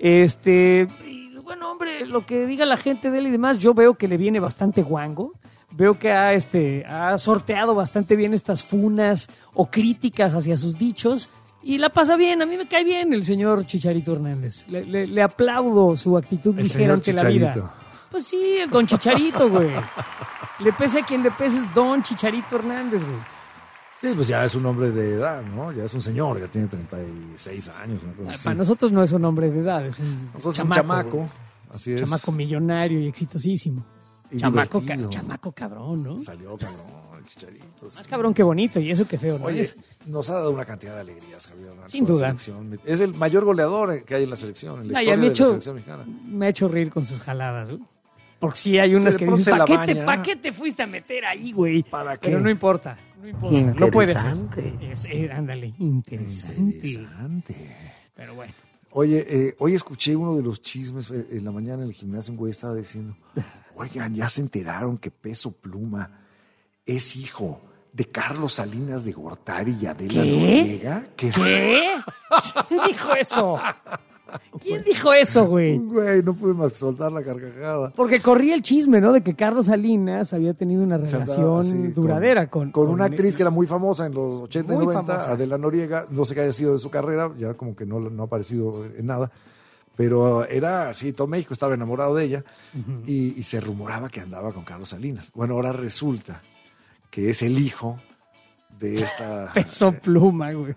Este, y bueno, hombre, lo que diga la gente de él y demás, yo veo que le viene bastante guango. veo que ha, este, ha sorteado bastante bien estas funas o críticas hacia sus dichos y la pasa bien. A mí me cae bien el señor Chicharito Hernández. Le, le, le aplaudo su actitud El ligera ante la vida. Chicharito. Pues sí, el don Chicharito, güey. Le pese a quien le pese, es don Chicharito Hernández, güey. Sí, pues ya es un hombre de edad, ¿no? Ya es un señor, ya tiene treinta y seis años. Una cosa así. Para nosotros no es un hombre de edad, es un Nosotros chamaco. un chamaco, güey. así es. Chamaco millonario y exitosísimo. Y Chamaco, ca- divertido. chamaco cabrón, ¿no? Salió cabrón, el Chicharito. Más sí. cabrón que bonito, y eso que feo, ¿no? Oye, es? nos ha dado una cantidad de alegrías, Javier Hernández. Sin con la duda. selección. Es el mayor goleador que hay en la selección, en la Ay, historia me, de ha hecho, la selección mexicana. me ha hecho reír con sus jaladas, güey. Porque sí hay unas Sí, de que pronto dices, se ¿para la qué, te, baña. ¿para qué te fuiste a meter ahí, güey? ¿Para qué? Pero no importa, no importa, lo puedes hacer. Interesante. Es, eh, ándale, interesante. Interesante. Pero bueno. Oye, eh, hoy escuché uno de los chismes eh, en la mañana en el gimnasio, un güey estaba diciendo, oigan, ya se enteraron que Peso Pluma es hijo de Carlos Salinas de Gortari y Adela ¿Qué? Noriega. ¿Qué? ¿Qué? ¿Quién dijo eso? ¿Quién dijo eso, güey? Güey, no pude más que soltar la carcajada. Porque corría el chisme, ¿no? De que Carlos Salinas había tenido una Se andaba relación así, duradera con, Con una actriz que era muy famosa en los ochenta y Muy noventa, famosa. Adela Noriega, no sé qué haya sido de su carrera, ya como que no, no ha aparecido en nada, pero era así, todo México estaba enamorado de ella y, y se rumoraba que andaba con Carlos Salinas. Bueno, ahora resulta que es el hijo de esta... Peso Pluma, güey.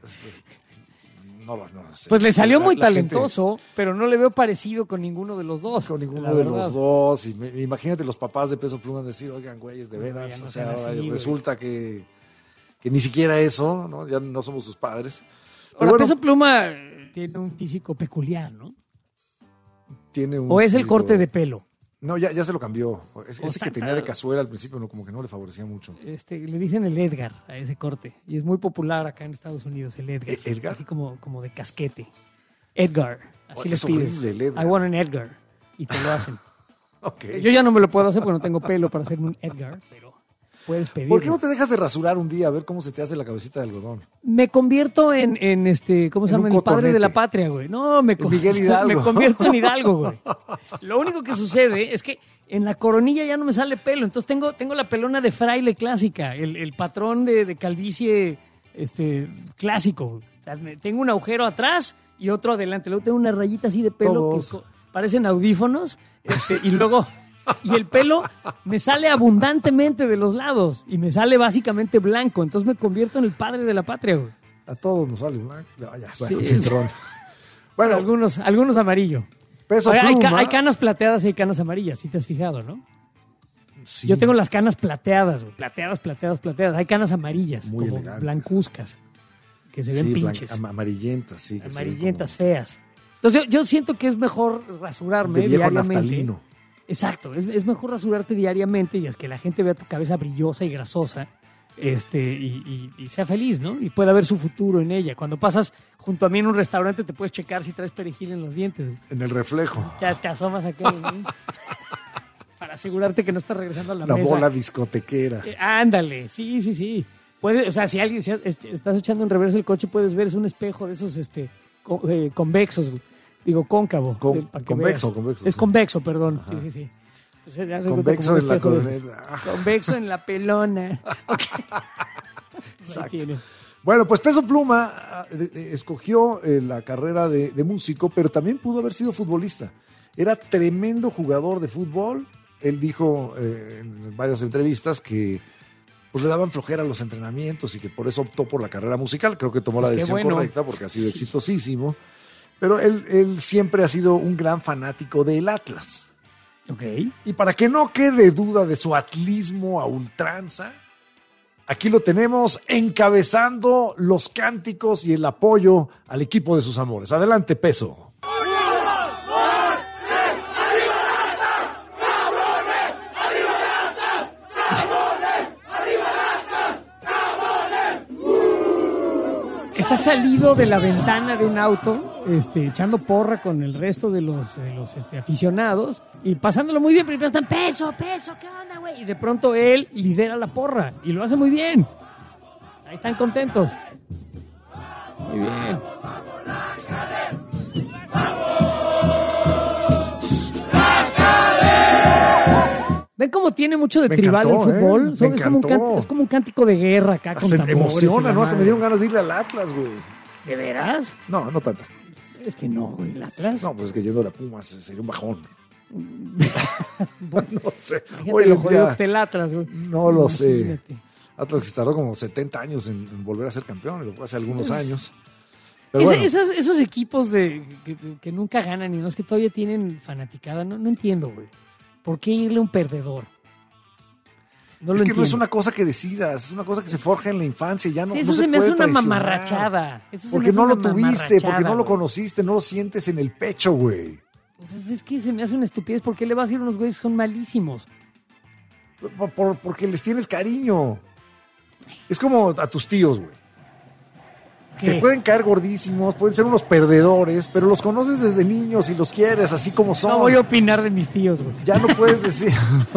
No, no, no sé. Pues le salió La- muy la gente- talentoso, pero no le veo parecido con ninguno de los dos. Con ninguno la de verdad. los dos. Y me- imagínate los papás de Peso Pluma decir, oigan, güeyes, de No, veras. ya no o sea, sean así, ahora güey. resulta que, que ni siquiera eso, ¿no? Ya no somos sus padres. Pero Ahora, bueno, Peso Pluma eh, tiene un físico peculiar, ¿no? tiene un ¿O es el físico- corte de pelo? No, ya, ya se lo cambió. Es- O ese que está- tenía de cazuela al principio, no, como que no le favorecía mucho. Este, le dicen el Edgar a ese corte. Y es muy popular acá en Estados Unidos, el Edgar. ¿E- Edgar? Así como, como de casquete. Edgar. Así Oh, le es pides. horrible el Edgar. I want an Edgar. Y te lo hacen. Ok. Yo ya no me lo puedo hacer porque no tengo pelo para hacerme un Edgar, pero puedes pedirlo. ¿Por qué no te dejas de rasurar un día a ver cómo se te hace la cabecita de algodón? Me convierto en, en este, ¿cómo se En llama? un El padre de cotonete. la patria, güey. No, me, con- Miguel Hidalgo. me convierto en Hidalgo, güey. Lo único que sucede es que en la coronilla ya no me sale pelo, entonces tengo, tengo la pelona de fraile clásica, el, el patrón de, de calvicie este, clásico. Güey. O sea, me- tengo un agujero atrás y otro adelante. Luego tengo una rayita así de pelo Todos. que co- parecen audífonos este, y luego... Y el pelo me sale abundantemente de los lados y me sale básicamente blanco. Entonces me convierto en el padre de la patria, güey. A todos nos sale blanco. No, ya, bueno, Sí. perdón. Bueno, algunos, algunos amarillo. Peso Oye, hay, Pluma. ca- hay canas plateadas y hay canas amarillas, si te has fijado, ¿no? Sí, Yo tengo las canas plateadas, güey. Plateadas, plateadas, plateadas. Hay canas amarillas, Muy como elegantes. blancuzcas, que se ven sí, pinches, blanca- am- amarillentas, sí. que se ven amarillentas, feas. Entonces yo, yo siento que es mejor rasurarme De viejo diariamente. naftalino. Exacto, es, es mejor rasurarte diariamente y es que la gente vea tu cabeza brillosa y grasosa este, y, y- y sea feliz, ¿no? Y pueda ver su futuro en ella. Cuando pasas junto a mí en un restaurante te puedes checar si traes perejil en los dientes. güey. En el reflejo. Te, te asomas acá ¿no? para asegurarte que no estás regresando a la, La mesa. bola discotequera. Eh, ándale, sí, sí, sí. Puede, o sea, si alguien si estás echando en reversa el coche, puedes ver, es un espejo de esos este, co- eh, convexos, güey. digo cóncavo. Con- del- para que convexo, veas. convexo, Es sí. convexo, perdón. Sí, sí, sí. O sea, ya se cuenta Convexo como un en la espejo de esos. coroneta. Convexo en la pelona. Ok. Ahí Exacto. tiene. Bueno, pues Peso Pluma ah, de- de- escogió eh, la carrera de, de músico, pero también pudo haber sido futbolista. Era tremendo jugador de fútbol. Él dijo eh, en varias entrevistas que pues, le daban flojera a los entrenamientos y que por eso optó por la carrera musical. Creo que tomó la Pues qué decisión bueno. correcta porque ha sido Sí. exitosísimo. Pero él, él siempre ha sido un gran fanático del Atlas. Ok. Y para que no quede duda de su atlismo a ultranza, aquí lo tenemos encabezando los cánticos y el apoyo al equipo de sus amores. Adelante, Peso. Está salido de la ventana de un auto, este, echando porra con el resto de los, de los este, aficionados y pasándolo muy bien. Primero están, peso, peso, ¿qué onda, güey? Y de pronto él lidera la porra y lo hace muy bien. Ahí están contentos. Muy bien. ¿Ven cómo tiene mucho de Me tribal encantó, el fútbol? ¿eh? Son- Me es, como un encantó. canto- es como un cántico de guerra acá con Hasta tambores y emociona, la ¿no? Hasta me madre. dieron ganas de irle al Atlas, güey. ¿De veras? No, no tantas. Es que no, güey, el Atlas. No, pues es que yendo a la Pumas sería un bajón. no sé. Fíjate Hoy lo en jodido día- que está el Atlas, güey. No lo sé. Imagínate. Atlas que tardó como setenta años en, en volver a ser campeón, y lo fue hace algunos Es- años. Pero Ese- bueno, esos, esos equipos de que, que nunca ganan y no es que todavía tienen fanaticada, no, no entiendo, güey. ¿Por qué irle a un perdedor? No es lo que no es entiendo. una cosa que decidas, es una cosa que se forja en la infancia, ya no, Sí, no eso se, se me hace puede una traicionar. mamarrachada. Eso se me Porque hace no una lo tuviste, porque no mamarrachada, lo güey. conociste, no lo sientes en el pecho, güey. Pues es que se me hace una estupidez. ¿Por qué le vas a ir a unos güeyes que son malísimos? Por- por- porque les tienes cariño. Es como a tus tíos, güey. ¿Qué? Te pueden caer gordísimos, pueden ser unos perdedores, pero los conoces desde niños y los quieres así como son. No voy a opinar de mis tíos, güey. Ya no puedes decir,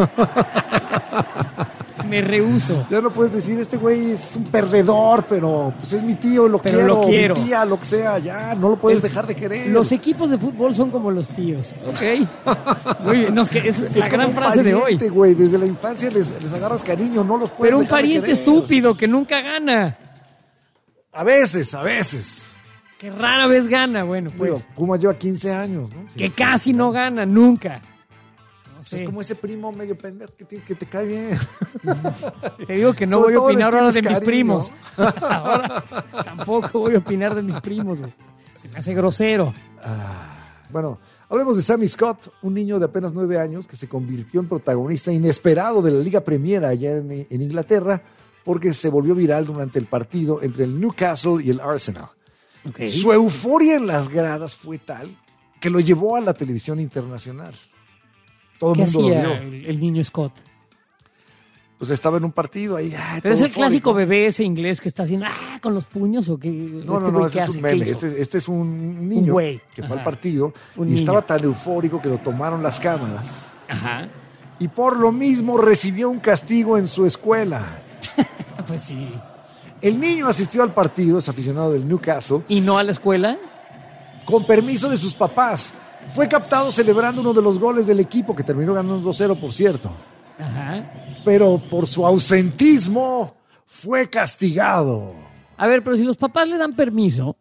Me rehúso. ya no puedes decir, este güey es un perdedor, pero pues es mi tío, lo Pero quiero, lo quiero. mi tía, lo que sea, ya, no lo puedes El- dejar de querer. Los equipos de fútbol son como los tíos. Ok. Muy bien. No, es que esa es, la como gran un frase de hoy. pariente, güey, desde la infancia les, les agarras cariño, no los puedes Pero un dejar de pariente querer. estúpido que nunca gana. A veces, a veces. Que rara vez gana, bueno, pues. Digo, Pumas lleva quince años, ¿no? Sí, que sí, casi sí. no gana, nunca. No Pues sé. es como ese primo medio pendejo que, te, que te cae bien. Te digo que no Sobre voy a todo opinar les ahora de tienes mis cariño. primos. Ahora tampoco voy a opinar de mis primos, güey. Se me hace grosero. Bueno, hablemos de Sammy Scott, un niño de apenas nueve años que se convirtió en protagonista inesperado de la Liga Premier allá en, en Inglaterra porque se volvió viral durante el partido entre el Newcastle y el Arsenal. Ok. Su euforia en las gradas fue tal que lo llevó a la televisión internacional. Todo el ¿Qué mundo lo hacía vio. el, el niño Scott? Pues estaba en un partido ahí. ay, Pero es todo el clásico eufórico. bebé ese inglés que está haciendo ah, con los puños o qué. No, este no, no, güey, este ¿qué es hace? un ¿Qué meme. hizo? Este, este es un niño güey. que fue al Ajá. partido Un y niño. estaba tan eufórico que lo tomaron las cámaras. Ajá. Y por lo mismo recibió un castigo en su escuela. Pues sí. El niño asistió al partido, es aficionado del Newcastle, ¿Y no a la escuela? con permiso de sus papás. Fue captado celebrando uno de los goles del equipo, que terminó ganando dos cero, por cierto. Ajá. Pero por su ausentismo fue castigado. A ver, pero si los papás le dan permiso,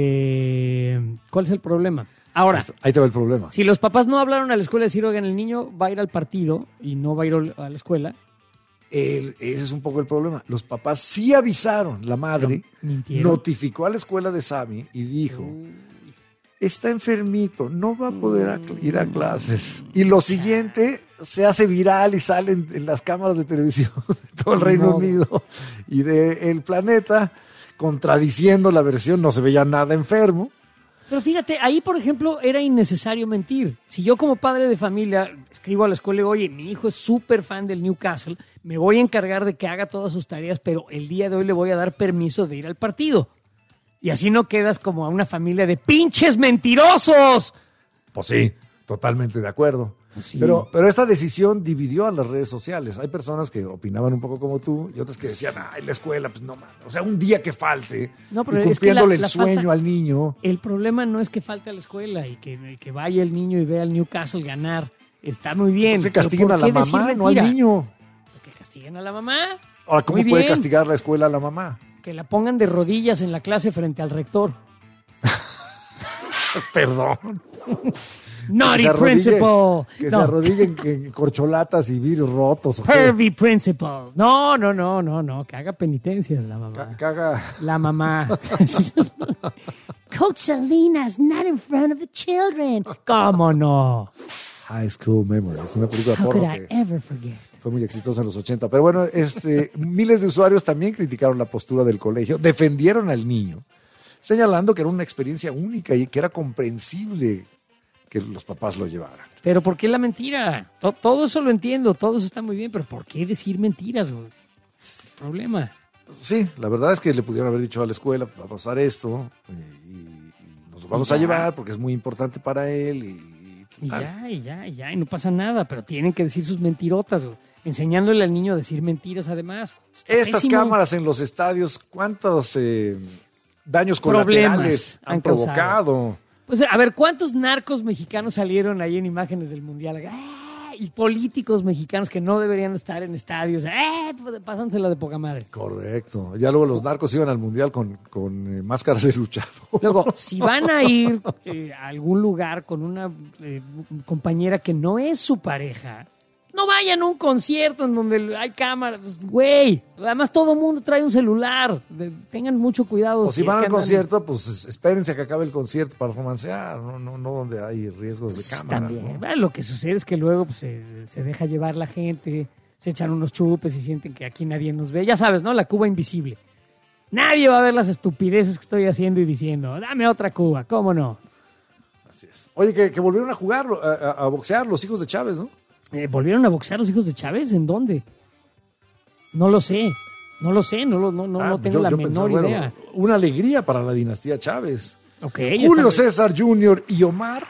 eh, ¿cuál es el problema? Ahora, Ahí te va el problema. si los papás no hablaron a la escuela y decir, oigan, el niño va a ir al partido y no va a ir a la escuela, El- ese es un poco el problema. Los papás sí avisaron. La madre mintieron. notificó a la escuela de Sammy y dijo, está enfermito, no va a poder a cl- ir a clases. Y lo siguiente se hace viral y sale en, en las cámaras de televisión de todo el Ni Reino modo. Unido y del planeta, contradiciendo la versión, no se veía nada enfermo. Pero fíjate, ahí, por ejemplo, era innecesario mentir. Si yo como padre de familia escribo a la escuela y digo, oye, mi hijo es súper fan del Newcastle, me voy a encargar de que haga todas sus tareas, pero el día de hoy le voy a dar permiso de ir al partido. Y así no quedas como a una familia de pinches mentirosos. Pues sí, totalmente de acuerdo. Sí. Pero, pero esta decisión dividió a las redes sociales. Hay personas que opinaban un poco como tú y otras que decían, ay, la escuela, pues no, man. O sea, un día que falte No, pero y es que la- cumpliéndole la el sueño falta- al niño. El problema no es que falte a la escuela y que, que vaya el niño y vea al Newcastle ganar. Está muy bien. Entonces pero castiguen ¿por a la qué decir mamá, no al mentira? niño. Pues que castiguen a la mamá. Ahora, ¿cómo Muy puede bien. castigar la escuela a la mamá? Que la pongan de rodillas en la clase frente al rector. Perdón. Naughty Que se arrodille- principal. Que se No. arrodillen en corcholatas y vidrios rotos. ¿o qué? Pervy principal. No, no, no, no, no. Que haga penitencias la mamá. Que haga... La mamá. Coach Salinas, not in front of the children. ¿Cómo no? High School Memories, una película How could porno I que ever forget? fue muy exitosa en los ochenta. Pero bueno, este, miles de usuarios también criticaron la postura del colegio, defendieron al niño, señalando que era una experiencia única y que era comprensible que los papás lo llevaran. Pero ¿por qué la mentira? To- Todo eso lo entiendo, todo eso está muy bien, pero ¿por qué decir mentiras, güey? Es el problema. Sí, la verdad es que le pudieron haber dicho a la escuela, va a pasar esto, y, y nos lo vamos Y a ya. llevar porque es muy importante para él. Y, Y tal. ya, y ya, y ya, y no pasa nada, pero tienen que decir sus mentirotas, güey. Enseñándole al niño a decir mentiras además. Está Estas pésimo. cámaras en los estadios, ¿cuántos eh, daños Problemas colaterales han, han causado. provocado? Pues a ver, ¿cuántos narcos mexicanos salieron ahí en imágenes del Mundial? ¡Ah! y políticos mexicanos que no deberían estar en estadios, ¡eh! Pásansela de poca madre. Correcto. Ya luego los narcos iban al mundial con, con eh, máscaras de luchador. Luego, si van a ir eh, a algún lugar con una eh, compañera que no es su pareja, no vayan a un concierto en donde hay cámaras, güey. Además, todo mundo trae un celular. De, tengan mucho cuidado. O si, si van es al andan... concierto, pues espérense a que acabe el concierto para romancear, no, no, no donde hay riesgos pues de cámara. También. ¿no? Bueno, lo que sucede es que luego pues, se, se deja llevar la gente, se echan unos chupes y sienten que aquí nadie nos ve. Ya sabes, ¿no? La Cuba invisible. Nadie va a ver las estupideces que estoy haciendo y diciendo, dame otra Cuba, ¿cómo no? Así es. Oye, que, que volvieron a jugar, a, a, a boxear los hijos de Chávez, ¿no? Eh, ¿Volvieron a boxear los hijos de Chávez? ¿En dónde? No lo sé. No lo sé, no, lo, no, no, Ah, no tengo yo- la yo menor pensaba, bueno, idea. una alegría para la dinastía Chávez. Ok, ya Julio está- César junior y Omar,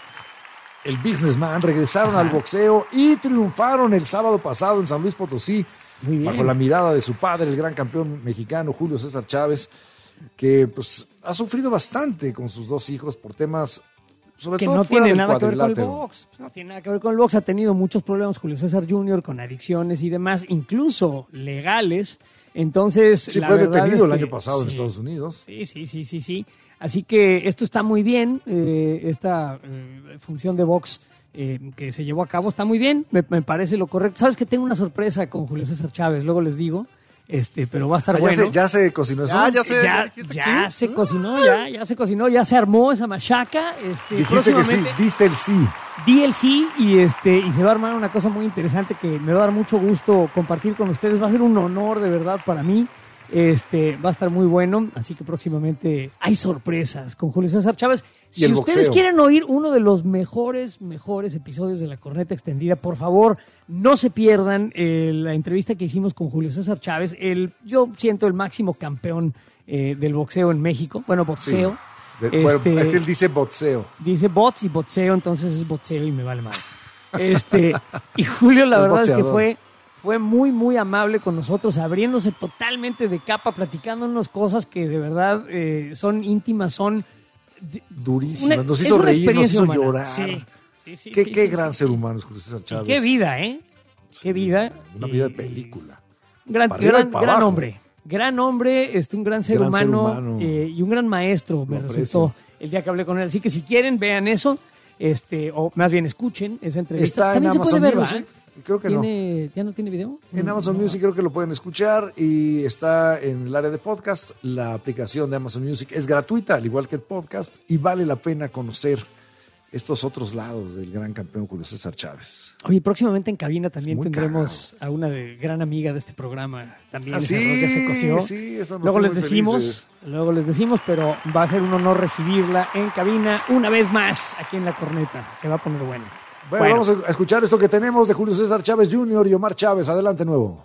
el businessman, regresaron Ajá. al boxeo y triunfaron el sábado pasado en San Luis Potosí, Muy bien. bajo la mirada de su padre, el gran campeón mexicano Julio César Chávez, que pues ha sufrido bastante con sus dos hijos por temas, sobre que todo no fuera tiene del nada que ver con el cuadrilátero. box. Pues no tiene nada que ver con el box. Ha tenido muchos problemas Julio César junior con adicciones y demás, incluso legales. Entonces, Sí, la fue verdad detenido es el que- año pasado en sí. Estados Unidos. Sí, sí, sí, sí, sí. Así que esto está muy bien. eh, esta eh, función de box eh, que se llevó a cabo está muy bien. Me, me parece lo correcto. Sabes que tengo una sorpresa con Julio César Chávez. Luego les digo. Este, pero va a estar Ah, ya, bueno. se, ya se cocinó eso. Ah, ya sé, ya, dijiste que ya sí. se cocinó, ya, ya se cocinó, ya se armó esa machaca. Este, Dijiste que sí, próximamente- diste el sí. D L C y este y se va a armar una cosa muy interesante que me va a dar mucho gusto compartir con ustedes. Va a ser un honor de verdad para mí. Este va a estar muy bueno, así que próximamente hay sorpresas con Julio César Chávez. Y Si el ustedes boxeo. quieren oír uno de los mejores, mejores episodios de La Corneta Extendida, por favor, no se pierdan eh, la entrevista que hicimos con Julio César Chávez, el, yo siento el máximo campeón eh, del boxeo en México. Bueno, boxeo. De- bueno, Este, es que él dice boxeo. Dice bots y boxeo, entonces es boxeo y me vale mal. Este, y Julio, la Es verdad es que boxeador. fue, fue muy, muy amable con nosotros, abriéndose totalmente de capa, platicándonos cosas que de verdad eh, son íntimas, son... de- Durísimas. una- Nos es hizo una reír, nos experiencia hizo humana. llorar. Sí, sí, sí, qué sí, qué sí, gran sí, ser sí. humano es Julio César Y Chávez. qué vida, ¿eh? Qué vida. Una Y- vida de película. Gran, Para arriba y gran, para gran abajo. hombre. Gran hombre, este, un gran ser Gran ser humano, humano. eh, y un gran maestro, me Lo resultó aprecio. el día que hablé con él. Así que si quieren, vean eso, este, o más bien escuchen esa entrevista. Está en También se Amazon puede ver, Music. ¿verdad? Creo que no. ¿Tiene, ¿Ya no tiene video? En Amazon Music creo que lo pueden escuchar y está en el área de podcast. La aplicación de Amazon Music es gratuita, al igual que el podcast, y vale la pena conocer estos otros lados del gran campeón Julio César Chávez. Oye, próximamente en cabina también muy tendremos a una de, gran amiga de este programa. También Ah, ese sí, arroz ya se coció. sí, eso nos luego hace les muy decimos, felices. luego les decimos, pero va a ser un honor recibirla en cabina una vez más aquí en La Corneta. Se va a poner bueno. Bueno, vamos a escuchar esto que tenemos de Julio César Chávez junior y Omar Chávez. Adelante, nuevo.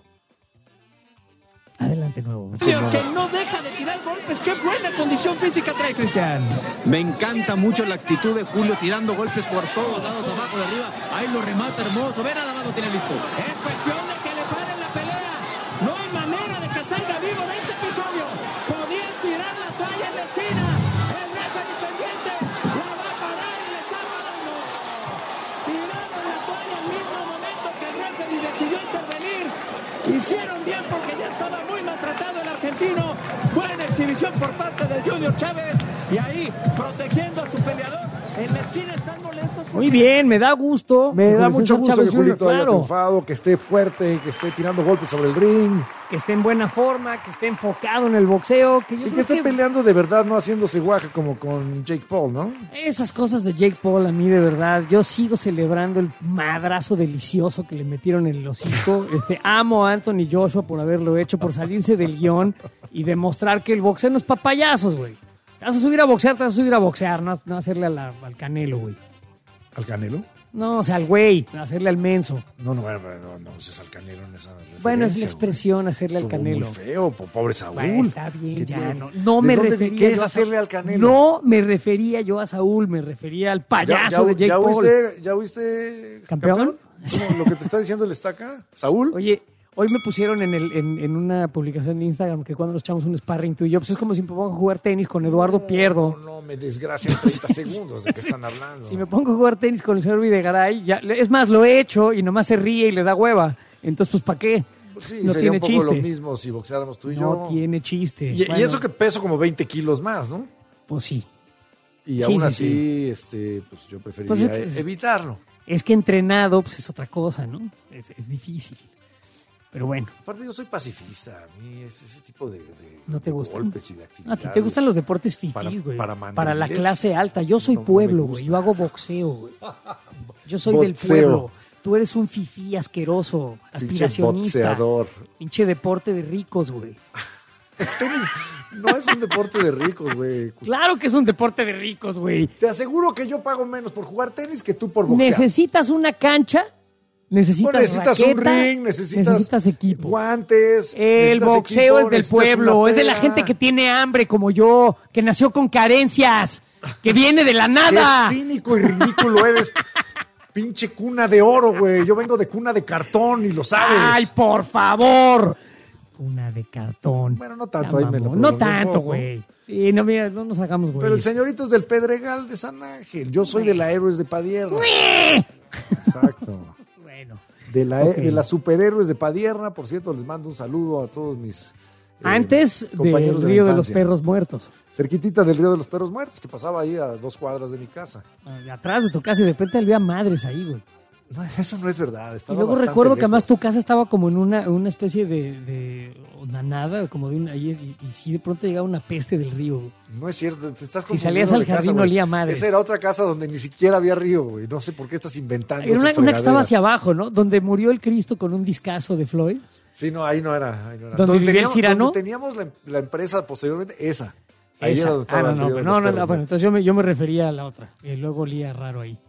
Adelante, nuevo. Que no deja de tirar golpes. Qué buena condición física trae Cristian. Me encanta mucho la actitud de Julio tirando golpes por todos lados, abajo, de arriba. Ahí lo remata hermoso. Ve, nada más lo tiene listo. Es cuestión de que le paren la pelea. No hay manera de que salga vivo de este episodio. Podían tirar la toalla en la esquina. El referee pendiente la va a parar y le está parando. Tiraron la toalla al mismo momento que el referee decidió intervenir. Hicieron bien porque ya estaba muy maltratado el argentino. Buena exhibición por parte del Junior Chávez. Y ahí, protegiendo a su peleador. En la esquina están molestos. Muy bien, me da gusto. Me da Julio mucho César gusto Chávez que Julito junior, haya claro. triunfado, que esté fuerte, que esté tirando golpes sobre el ring. Que esté en buena forma, que esté enfocado en el boxeo. Que yo Y creo que esté que peleando de verdad, no haciéndose guaje como con Jake Paul, ¿no? esas cosas de Jake Paul, a mí de verdad, yo sigo celebrando el madrazo delicioso que le metieron en el hocico. Este, amo a Anthony Joshua por haberlo hecho, por salirse del guión y demostrar que el boxeo no es pa' payasos, güey. Te vas a subir a boxear, te vas a subir a boxear, no, no hacerle a la- al Canelo, güey. ¿Al Canelo? No, o sea, al güey, hacerle al menso. No, no, bueno, no, no uses al Canelo en esa referencia. Bueno, es la güey. expresión, hacerle al Estuvo Canelo. muy feo, po- pobre Saúl. Bueno, está bien, ¿Qué ya, tiene? no, no ¿De me dónde- refería ¿Qué es yo a hacerle Sa- al Canelo? No me refería yo a Saúl, me refería al payaso ¿Ya, de Jake ya Paul. oíste, ¿Ya oíste, ¿Campeón? ¿Cómo? Lo que te está diciendo el estaca, Saúl. Oye, Hoy me pusieron en, el, en, en una publicación de Instagram que cuando nos echamos un sparring tú y yo, pues es como si me pongo a jugar tenis con Eduardo, no, pierdo. No, no, me desgracian treinta segundos de que están hablando. Si me pongo a jugar tenis con el señor Videgaray, ya, es más, lo he hecho y nomás se ríe y le da hueva. Entonces, pues, ¿para qué? Pues sí, no sería tiene un poco chiste. Lo mismo si boxeáramos tú y no yo. No tiene chiste. Y, bueno, y eso que peso como veinte kilos más, ¿no? Pues sí. Y sí, aún sí, así, sí. este, pues yo preferiría pues es que, evitarlo. Es que entrenado, pues es otra cosa, ¿no? Es, es difícil. Pero bueno. Aparte, yo soy pacifista. A mí es ese tipo de, de, ¿No te gustan? golpes y de actividades. A ti te gustan los deportes fifís, güey. Para, para, para la clase alta. Yo soy no, pueblo, güey. No yo hago boxeo, güey. Yo soy boxeo. Del pueblo. Tú eres un fifí asqueroso, aspiracionista. Pinche boxeador. Pinche deporte de ricos, güey. No es un deporte de ricos, güey. Claro que es un deporte de ricos, güey. Te aseguro que yo pago menos por jugar tenis que tú por boxear. ¿Necesitas una cancha? Necesitas, no, necesitas raqueta, un ring, necesitas, necesitas equipo. Guantes. El boxeo equipo, es del pueblo, es de la gente que tiene hambre como yo, que nació con carencias, que viene de la nada. Qué cínico y ridículo eres. Pinche cuna de oro, güey. Yo vengo de cuna de cartón y lo sabes. Ay, por favor. Cuna de cartón. Bueno, no tanto, ahí me lo No tanto, güey. Sí, no, mira, no nos hagamos, güey. Pero el señorito es del Pedregal de San Ángel. Yo soy de la Héroes de Padierna. Exacto. Bueno. De la, okay. de las superhéroes de Padierna, por cierto, les mando un saludo a todos mis eh, Antes del Río de, de los Perros Muertos. Cerquitita del Río de los Perros Muertos, que pasaba ahí a dos cuadras de mi casa. De atrás de tu casa y de repente había madres ahí, güey. No, eso no es verdad. Y luego recuerdo lejos. que además tu casa estaba como en una, una especie de, de una nada, como de una, y, y, y sí de pronto llegaba una peste del río. No es cierto, te estás Si salías al jardín casa, olía madre. Esa era otra casa donde ni siquiera había río, güey. No sé por qué estás inventando. Era una, una que estaba hacia abajo, ¿no? Donde murió el Cristo con un discazo de Floyd. Sí, no, ahí no era. Ahí no era. ¿Donde, donde vivía el Cirano? Donde teníamos la, la empresa posteriormente, esa. Ahí esa. Era donde estaba ah, no, no, pero no, no, no, bueno, entonces yo me, yo me refería a la otra. Y luego olía raro ahí.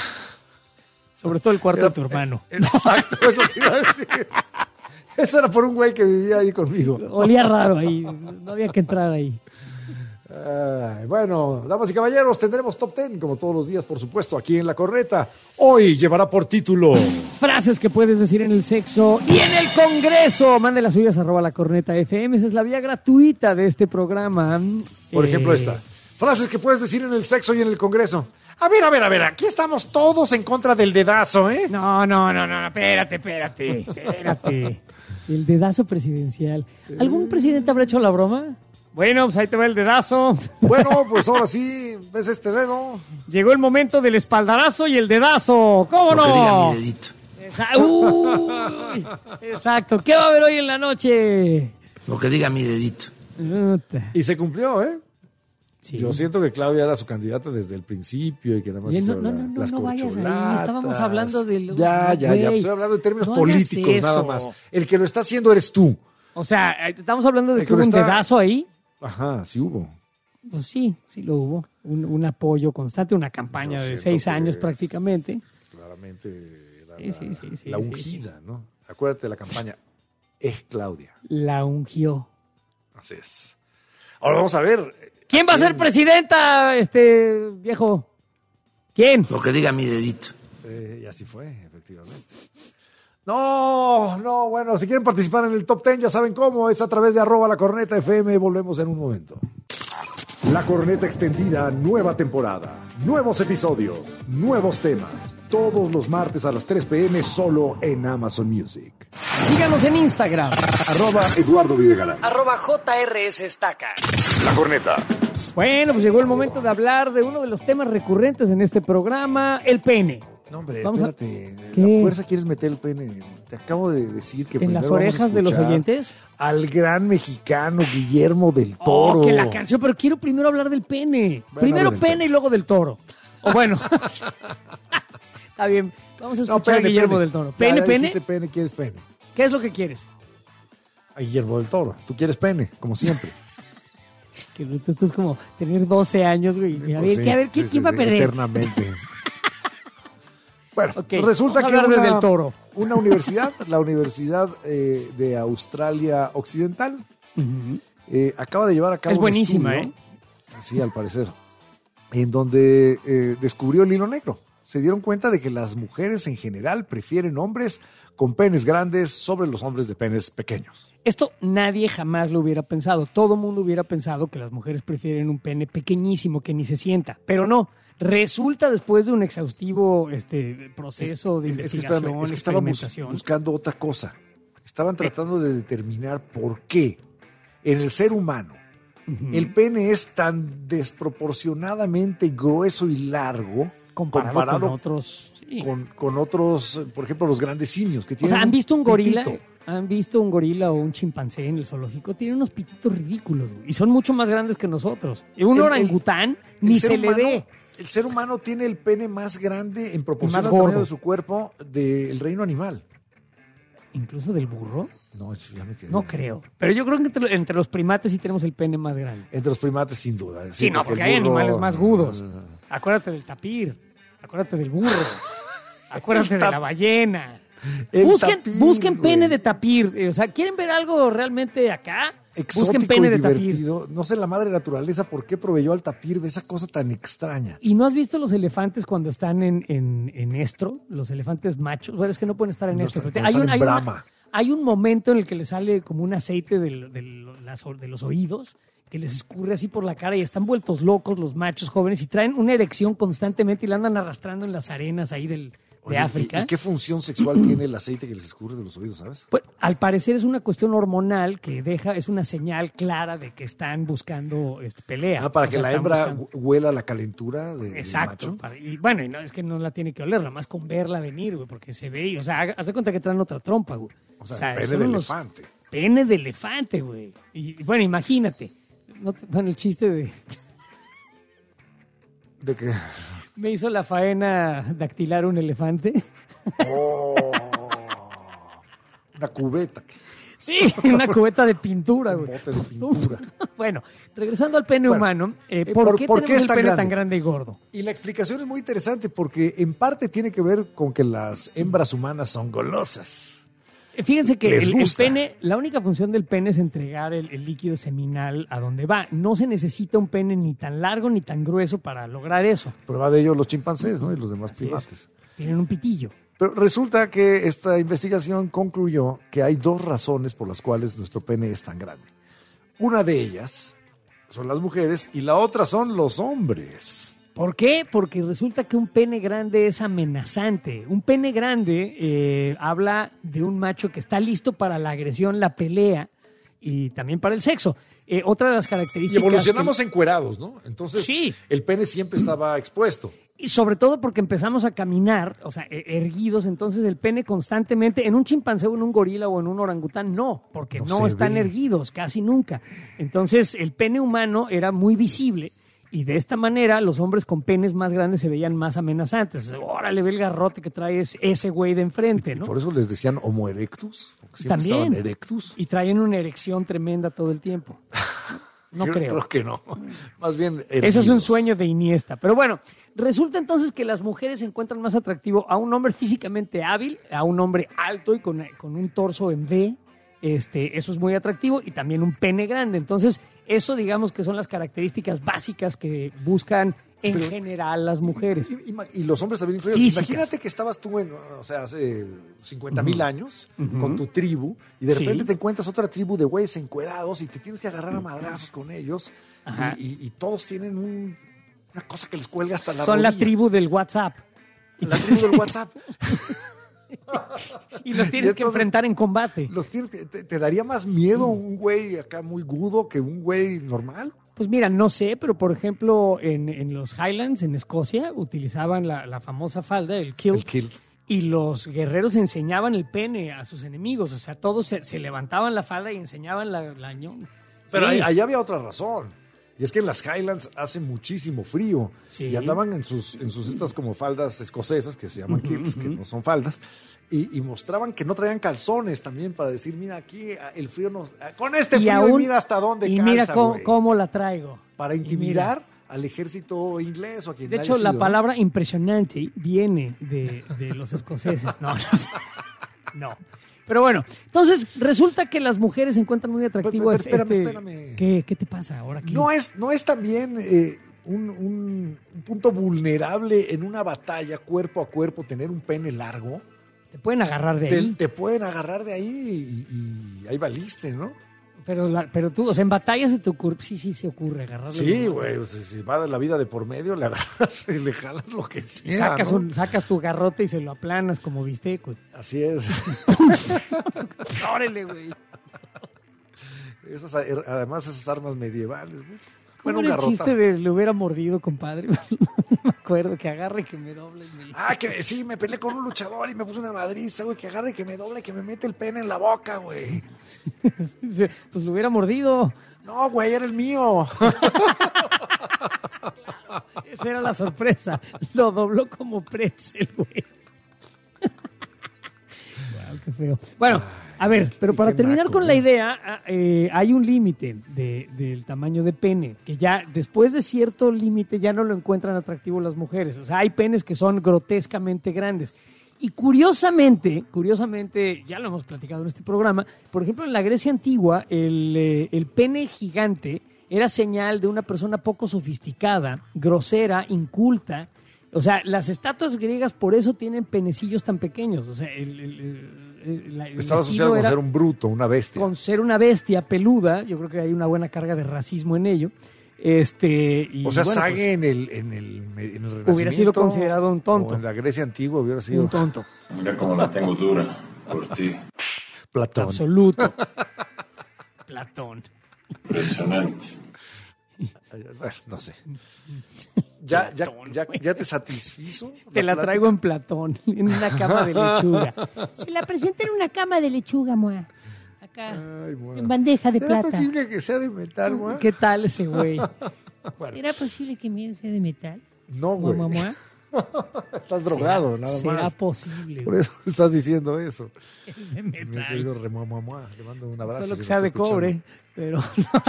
Sobre todo el cuarto era, de tu hermano. Exacto, es lo que iba a decir. Eso era por un güey que vivía ahí conmigo. Olía raro ahí, no había que entrar ahí. Ay, bueno, damas y caballeros, tendremos Top Ten, como todos los días, por supuesto, aquí en La Corneta. Hoy llevará por título... Frases que puedes decir en el sexo y en el Congreso. Mande las suyas, arroba La Corneta F M. Esa es la vía gratuita de este programa. Por eh... ejemplo, esta. Frases que puedes decir en el sexo y en el Congreso. A ver, a ver, a ver, aquí estamos todos en contra del dedazo, ¿eh? No, no, no, no, espérate, espérate, espérate. El dedazo presidencial. ¿Algún presidente habrá hecho la broma? Bueno, pues ahí te va el dedazo. Bueno, pues ahora sí, ¿ves este dedo? Llegó el momento del espaldarazo y el dedazo. ¿Cómo no? Lo que diga mi dedito. Esa- Uy, exacto. ¿Qué va a haber hoy en la noche? Lo que diga mi dedito. Y se cumplió, ¿eh? Sí. Yo siento que Claudia era su candidata desde el principio y que nada más Bien, hizo no, no, la- no, las no vayas ahí. corcholatas. Estábamos hablando del... Ya, ya, ya. Güey, Estoy hablando en términos no hagas políticos nada eso. más. El que lo está haciendo eres tú. O sea, estamos hablando de El que hubo que un está- dedazo ahí. Ajá, sí hubo. Pues sí, sí lo hubo. Un, un apoyo constante, una campaña Yo de siento seis que años es- Claramente. Claramente era Sí, la, sí, sí, sí, la sí, ungida, ¿no? Acuérdate de la campaña. Es Claudia. La ungió. Así es. Ahora vamos a ver. ¿Quién va a ser presidenta, este viejo? ¿Quién? Lo que diga mi dedito. Eh, y así fue, efectivamente. No, no, bueno, si quieren participar en el Top Ten, ya saben cómo, es a través de arroba La Corneta F M. Volvemos en un momento. La Corneta Extendida, nueva temporada, nuevos episodios, nuevos temas, todos los martes a las tres p m solo en Amazon Music. Síganos en Instagram. Arroba Eduardo Videgaray. Arroba J R S Estaca. La Corneta. Bueno, pues llegó el momento de hablar de uno de los temas recurrentes en este programa, el pene. No, hombre, Vamos a- espérate. ¿Qué? La fuerza quieres meter el pene. Te acabo de decir que ¿En primero las vamos a orejas de los escuchar oyentes? Al gran mexicano Guillermo del Oh, Toro. que la canción, pero quiero primero hablar del pene. Bueno, primero habla del pene pene. y luego del toro. O bueno. Está bien. Vamos a No, escuchar a pene, Guillermo pene. del Toro. Ya, ¿Pene, ya pene? dijiste pene, quieres pene. ¿Qué es lo que quieres? A Guillermo del Toro. Tú quieres pene, como siempre. Que esto es como tener doce años, güey. A ver, Pues sí, ¿qué- a ver, ¿quién, sí, quién sí, va a sí, perder? Eternamente. Bueno, Ok, resulta vamos que a hablar una, del Toro. una universidad, la Universidad eh, de Australia Occidental, eh, acaba de llevar a cabo Es un buenísima, estudio, sí, al parecer, en donde eh, descubrió el hilo negro. se dieron cuenta de que las mujeres en general prefieren hombres con penes grandes sobre los hombres de penes pequeños. Esto nadie jamás lo hubiera pensado. Todo el mundo hubiera pensado que las mujeres prefieren un pene pequeñísimo que ni se sienta, pero no. Resulta después de un exhaustivo este, proceso es, de es, investigación, es que, espérame, es que estaban experimentación. buscando otra cosa. Estaban tratando de determinar por qué en el ser humano uh-huh. el pene es tan desproporcionadamente grueso y largo comparado, comparado con otros, sí. con, con otros, por ejemplo, los grandes simios que tienen. O sea, ¿han visto un gorila? Pitito. ¿Han visto un gorila o un chimpancé en el zoológico? Tienen unos pititos ridículos, güey, y son mucho más grandes que nosotros. Y un el, orangután el, ni el se humano, le ve. El ser humano tiene el pene más grande en proporción al tamaño de su cuerpo del reino animal. ¿Incluso del burro? No, ya me quedé. No creo. Pero yo creo que entre, entre los primates sí tenemos el pene más grande. Entre los primates, sin duda. Sí, sí no, porque, porque hay burro... animales más gudos. Acuérdate del tapir. Acuérdate del burro. Acuérdate de la ballena. Busquen, tapir, busquen pene de tapir. O sea, ¿quieren ver algo realmente acá? Exótico busquen pene y de divertido. tapir. No sé la madre naturaleza por qué proveyó al tapir de esa cosa tan extraña. ¿Y no has visto los elefantes cuando están en, en, en estro? Los elefantes machos. Bueno, es que no pueden estar en no estro. No hay, un, hay, una, una, hay un momento en el que les sale como un aceite de, de, las, de los oídos que les escurre así por la cara y están vueltos locos los machos jóvenes y traen una erección constantemente y la andan arrastrando en las arenas ahí del... de Oye, África. ¿Y qué función sexual tiene el aceite que les escurre de los oídos, sabes? Pues al parecer es una cuestión hormonal que deja, es una señal clara de que están buscando este, pelea. Ah, para o que sea, la hembra buscando... huela la calentura de, Exacto. del macho. Para, y bueno, y no, es que no la tiene que oler, nada más con verla venir, güey, porque se ve, y, o sea, haz de cuenta que traen otra trompa, güey. O sea, o sea pene de elefante. Pene de elefante, güey. Y bueno, imagínate. No te, bueno, el chiste de... ¿De qué? Me hizo la faena dactilar un elefante. Oh, una cubeta. Sí, una cubeta de pintura, güey. Un bote de pintura. Bueno, regresando al pene bueno, humano, eh, ¿por, ¿por, qué ¿por tenemos qué el tan pene grande? tan grande y gordo? Y la explicación es muy interesante porque en parte tiene que ver con que las hembras humanas son golosas. Fíjense que el, el gusta. pene, la única función del pene es entregar el, el líquido seminal a donde va. No se necesita un pene ni tan largo ni tan grueso para lograr eso. Prueba de ello los chimpancés, ¿no? Y los demás Así primates. es. Tienen un pitillo. Pero resulta que esta investigación concluyó que hay dos razones por las cuales nuestro pene es tan grande. Una de ellas son las mujeres y la otra son los hombres. ¿Por qué? Porque resulta que un pene grande es amenazante. Un pene grande eh, habla de un macho que está listo para la agresión, la pelea y también para el sexo. Eh, otra de las características... Y evolucionamos que... encuerados, ¿no? Entonces, sí. El pene siempre estaba expuesto. Y sobre todo porque empezamos a caminar, o sea, erguidos, entonces el pene constantemente, en un chimpancé o en un gorila o en un orangután, no, porque no, no están ve. erguidos, casi nunca. Entonces el pene humano era muy visible y de esta manera los hombres con penes más grandes se veían más amenazantes. Órale, ve el garrote que trae ese güey de enfrente, ¿no? Y por eso les decían homo erectus, porque siempre También. estaban erectus. Y traían una erección tremenda todo el tiempo. No Yo creo. Creo que no. Más bien erguidos. Ese es un sueño de Iniesta. Pero bueno, resulta entonces que las mujeres encuentran más atractivo a un hombre físicamente hábil, a un hombre alto y con, con un torso en V. Este, eso es muy atractivo y también un pene grande. Entonces, eso digamos que son las características básicas que buscan en Pero, general las mujeres. Y, y, y los hombres también inferiores. Imagínate que estabas tú en, o sea, hace cincuenta mil uh-huh. años uh-huh. con tu tribu y de repente sí. te encuentras otra tribu de güeyes encuerados y te tienes que agarrar a madrazos con ellos y, y, y todos tienen un, una cosa que les cuelga hasta la Son rodilla. la tribu del WhatsApp. La tribu del WhatsApp. Y los tienes y entonces, que enfrentar en combate. Los tienes que, te, ¿Te daría más miedo un güey acá muy gudo que un güey normal? Pues mira, no sé, pero por ejemplo en, en los Highlands, en Escocia, utilizaban la, la famosa falda, el kilt, el kilt, y los guerreros enseñaban el pene a sus enemigos. O sea, todos se, se levantaban la falda y enseñaban la, la ñón. Pero sí. allá había otra razón. Y es que en las Highlands hace muchísimo frío. Sí. Y andaban en sus, en sus estas como faldas escocesas, que se llaman kilts, uh-huh. que no son faldas. Y, y mostraban que no traían calzones también para decir, mira, aquí el frío nos... Con este y frío aún, mira hasta dónde y calza, mira cómo, güey. cómo la traigo. Para intimidar al ejército inglés o a quien De haya hecho, sido, la palabra ¿no? impresionante viene de, de los escoceses. No, no. no. Pero bueno, entonces resulta que las mujeres encuentran muy atractivo pero, pero, este... espérame, espérame. ¿Qué, ¿Qué te pasa ahora? ¿Qué? No es, no es también eh, un, un, un punto vulnerable en una batalla cuerpo a cuerpo, tener un pene largo. Te pueden agarrar de te, ahí. Te pueden agarrar de ahí y, y ahí valiste, ¿no? Pero, la, pero tú, o sea, en batallas se te ocurre, sí, sí se ocurre agarrar. Sí, güey, o sea, si va de la vida de por medio, le agarras y le jalas lo que sea, sacas, ¿no? un, sacas tu garrote y se lo aplanas como bistec, güey. Así es. Órale, güey. Esas, además, esas armas medievales, güey. Bueno, el chiste de le hubiera mordido, compadre. Me acuerdo que agarre que me doble. Me... Ah, que sí, me peleé con un luchador y me puse una madriza, güey, que agarre que me doble, que me mete el pene en la boca, güey. Pues lo hubiera mordido. No, güey, era el mío. Esa era la sorpresa. Lo dobló como pretzel, güey. Wow, qué feo. Bueno, a ver, pero para terminar naco, con la idea, eh, hay un límite de, del tamaño de pene, que ya después de cierto límite ya no lo encuentran atractivo las mujeres. O sea, hay penes que son grotescamente grandes. Y curiosamente, curiosamente, ya lo hemos platicado en este programa, por ejemplo, en la Grecia antigua, el, eh, el pene gigante era señal de una persona poco sofisticada, grosera, inculta. O sea, las estatuas griegas por eso tienen penecillos tan pequeños. O sea, el, el, el, el estaba asociado con ser un bruto, una bestia. Con ser una bestia peluda. Yo creo que hay una buena carga de racismo en ello. Este, y o sea, bueno, Sage pues, en, el, en, el, en el Renacimiento hubiera sido considerado un tonto. O en la Grecia antigua hubiera sido un tonto. Mira cómo la tengo dura por ti. Platón. Absoluto. Platón. Impresionante. Bueno, no sé. ¿Ya, ya, ya, ya te satisfizo? Te la, la traigo en Platón, en una cama de lechuga. Se la presenta en una cama de lechuga, moa. Acá, Ay, en bandeja de ¿Será plata. ¿Será posible que sea de metal, moa? ¿Qué tal ese güey? Bueno. ¿Será posible que mi sea de metal? No, güey. Moa, moa. Estás drogado, nada ¿Será más. ¿Será posible? Por eso estás diciendo eso. Es de metal. Mi querido Remuamua, le mando un abrazo. Solo que si sea de cobre, pero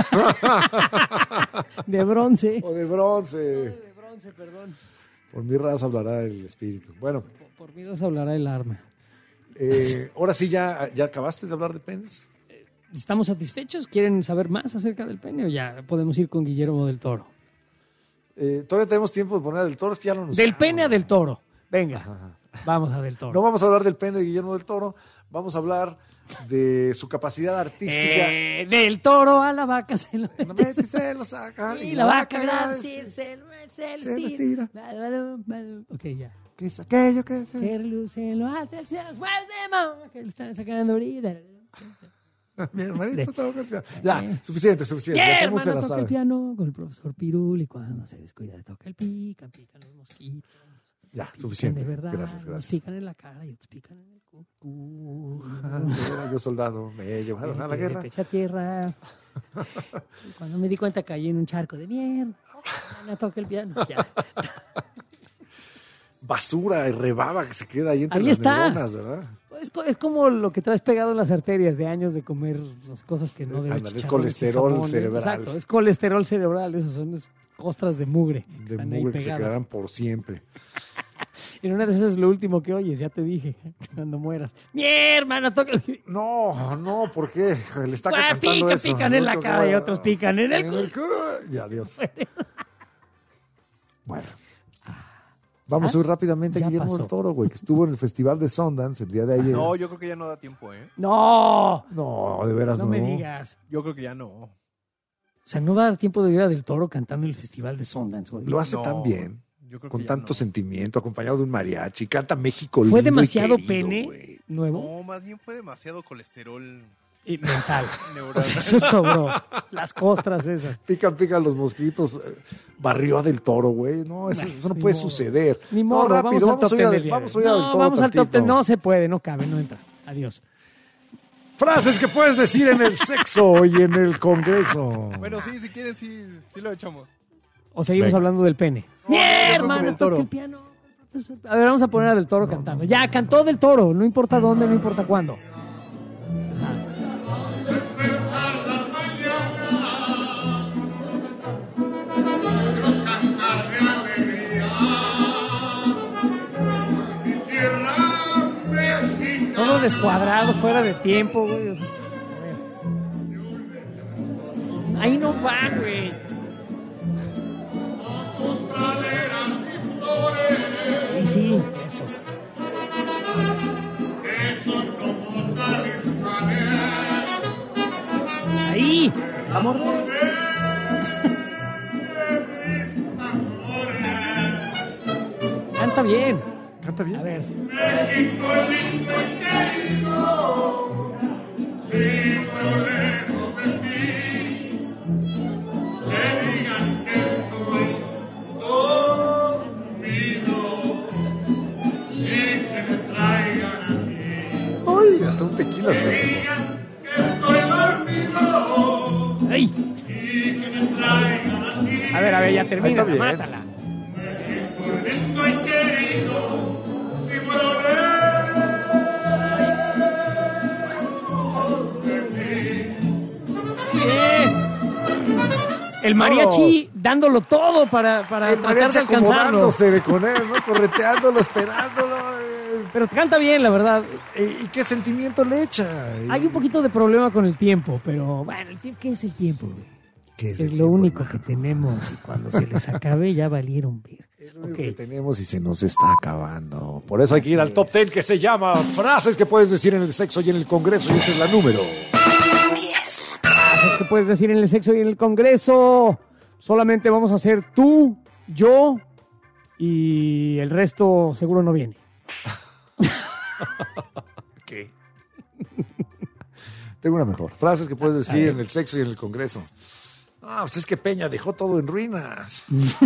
de bronce. O de bronce. No, de bronce, perdón. Por mi raza hablará el espíritu. Bueno. Por, por mi raza hablará el arma. Eh, ahora sí, ya, ¿ya acabaste de hablar de penes? ¿Estamos satisfechos? ¿Quieren saber más acerca del pene o ya podemos ir con Guillermo del Toro? Eh, todavía tenemos tiempo de poner a del Toro, es que ya lo Del pene a del Toro. Venga, ajá. Vamos a del Toro. No vamos a hablar del pene de Guillermo del Toro, vamos a hablar de su capacidad artística. Eh, del toro a la vaca se lo mete, mete y se lo saca. Y, y la, la vaca, vaca grande se, se, se, se lo estira. Ok, ya. ¿Qué es aquello que se... Que reluce lo alto del cielo, que lo están sacando ahorita. Mi hermanito toca el piano. Ya, suficiente, suficiente. Yeah, hermano toca sabe. el piano con el profesor Pirul y cuando se descuida toca el pica, pican los mosquitos. Ya, suficiente. De verdad, gracias, gracias. Nos pican en la cara y otros pican en el culo. Uh, yo soldado, me llevaron me a la guerra. Me echa tierra. Y cuando me di cuenta caí en un charco de mierda. No toca el piano. Ya. Basura y rebaba que se queda ahí entre ahí las está. neuronas, ¿verdad? Es, es como lo que traes pegado en las arterias de años de comer las cosas que no debes. Es colesterol jamón, cerebral. Exacto, es colesterol cerebral. Esas son costras de mugre. De mugre que se quedarán por siempre. En una de esas es lo último que oyes, ya te dije, cuando mueras. ¡Mi hermano, toca! No, no, ¿por qué? Le está pues, cantando pica, eso. pican en la cara y otros pican en el culo. Ya, Dios. Bueno. Vamos a ir rápidamente a Guillermo del Toro, güey, que estuvo en el Festival de Sundance el día de ayer. No, yo creo que ya no da tiempo, ¿eh? ¡No! No, de veras no. No me digas. Yo creo que ya no. O sea, no va a dar tiempo de ir a Del Toro cantando en el Festival de Sundance, güey. Lo hace no, tan bien, con tanto no. sentimiento, acompañado de un mariachi, canta México lindo. ¿Fue demasiado y querido, pene güey. nuevo? No, más bien fue demasiado colesterol... Y mental. O sea, eso sobró. Las costras esas. Pican, pican los mosquitos. Barrió a Del Toro, güey. No, eso, eso no puede modo. suceder. Ni modo, no, rápido, vamos, vamos, al a ir top a, del, vamos a ir no, a Del Toro. Vamos tantito. al top ten. No se puede, no cabe, no entra. Adiós. Frases que puedes decir en el sexo y en el Congreso. Bueno, sí, si quieren, sí, sí lo echamos. O seguimos Venga. hablando del pene. No, ¡Mi hermano, toca el piano! A ver, vamos a poner a Del Toro cantando. Ya, cantó Del Toro. No importa dónde, no importa cuándo. Todo descuadrado, fuera de tiempo, güey. O sea, a ver. Ahí no va, güey. Sí, sí, eso. Ahí, amor. Canta bien. Canta bien. A ver. Ay, hasta un tequila se me ¡Ay! A ver, a ver, ya termina, mátala. El mariachi oh. dándolo todo para, para el tratar de alcanzarlo. Con él, ¿no? Correteándolo, esperándolo. Eh. Pero canta bien, la verdad. ¿Y qué sentimiento le echa? Hay un poquito de problema con el tiempo, pero bueno, ¿el tiempo, ¿qué es el tiempo, güey? ¿Qué es, es el lo tiempo, único hermano? que tenemos y cuando se les acabe ya valieron ver. Es lo único okay. que tenemos y se nos está acabando. Por eso hay que ir al top ten que se llama Frases que puedes decir en el sexo y en el Congreso. Y esta es la número diez. Frases que puedes decir en el sexo y en el Congreso. Solamente vamos a hacer tú, yo y el resto seguro no viene. ¿Qué? Tengo una mejor. Frases que puedes decir en el sexo y en el Congreso. Ah, pues es que Peña dejó todo en ruinas.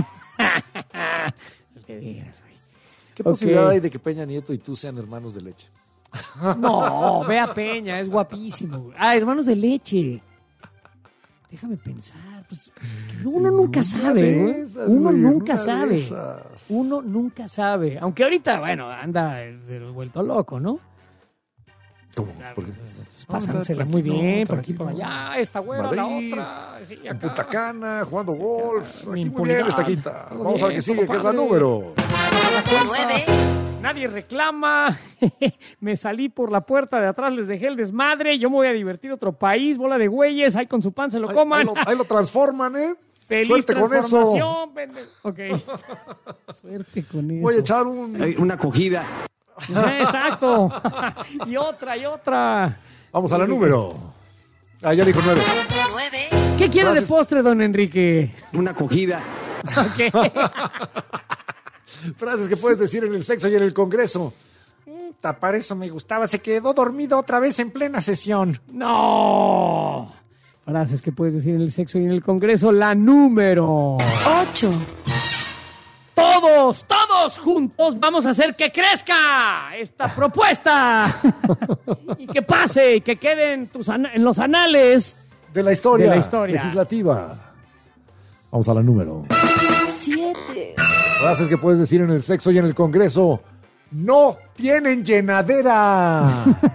De veras, güey. ¿Qué okay. posibilidad hay de que Peña Nieto y tú sean hermanos de leche? No, ve a Peña, es guapísimo. Güey. Ah, hermanos de leche. Déjame pensar, pues uno nunca sabe, ¿no? Esas, uno güey, nunca sabe, uno nunca sabe, aunque ahorita, bueno, anda vuelto loco, ¿no? ¿Cómo? ¿Por qué? Pasándosela muy bien, no, por aquí, por allá, esta güera, la otra, sí, en Punta Cana, jugando golf, aquí muy bien esta quinta. Vamos a ver qué sigue, que es la número nueve. Nadie reclama, me salí por la puerta de atrás, les dejé el desmadre, yo me voy a divertir a otro país, bola de güeyes, ahí con su pan se lo coman. Ahí, ahí, lo, ahí lo transforman, ¿eh? Feliz Suerte transformación, con eso. Ok. Suerte con eso. Voy a echar un... una acogida. Exacto. Y otra, y otra. Vamos a la número. Ah, ya dijo nueve. Nueve. ¿Qué quiere Frases... de postre, don Enrique? Una acogida. Ok. Frases que puedes decir en el sexo y en el Congreso. Para eso me gustaba. Se quedó dormido otra vez en plena sesión. No. Frases que puedes decir en el sexo y en el Congreso. La número ocho. Todos, todos juntos vamos a hacer que crezca esta propuesta. Y que pase, y que quede en, tus an- en los anales de la historia, de la historia legislativa. Vamos a la número siete. Frases que puedes decir en el sexo y en el Congreso. No tienen llenadera.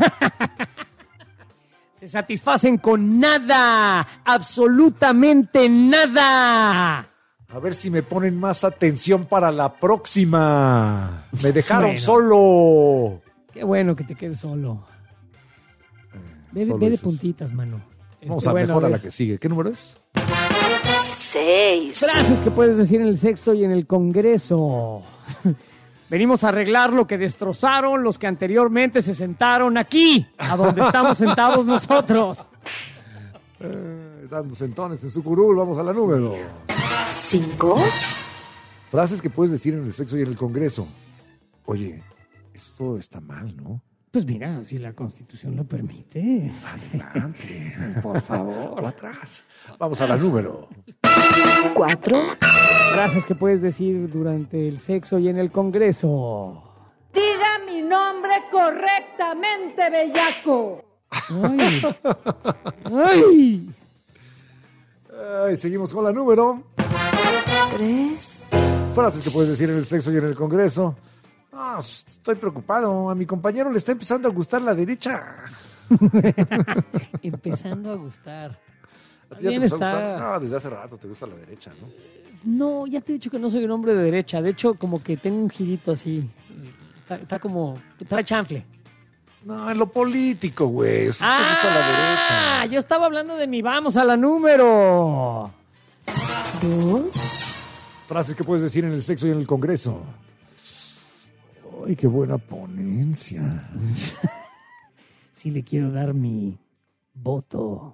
Se satisfacen con nada, absolutamente nada. A ver si me ponen más atención para la próxima. Me dejaron Bueno. solo. Qué bueno que te quedes solo. Ve, Solo ve de dices. puntitas, mano. Vamos Este, a bueno, mejor a ver. la que sigue. ¿Qué número es? Seis. Frases que puedes decir en el sexo y en el Congreso. Venimos a arreglar lo que destrozaron los que anteriormente se sentaron aquí, a donde estamos sentados nosotros. Eh, dando sentones en su curul. Vamos a la número Cinco. Frases que puedes decir en el sexo y en el Congreso. Oye, esto está mal, ¿no? Pues mira, si la Constitución lo permite. Adelante. Por favor. O atrás. Vamos a la número Cuatro. Frases que puedes decir durante el sexo y en el Congreso. Diga mi nombre correctamente, bellaco. ¡Ay! ¡Ay! Ay, seguimos con la número Tres. Frases que puedes decir en el sexo y en el Congreso. Ah, estoy preocupado. A mi compañero le está empezando a gustar la derecha. Empezando a gustar. ¿A ti ya te Bien empezó a está. gustar? No, desde hace rato te gusta la derecha, ¿no? No, ya te he dicho que no soy un hombre de derecha. De hecho, como que tengo un girito así. Está, está como... Trae chanfle. No, en lo político, güey. O sea, ah, te gusta la derecha. Yo estaba hablando de mi vamos a la número. Dos. Frases que puedes decir en el sexo y en el Congreso. Ay, qué buena ponencia. Sí le quiero dar mi voto.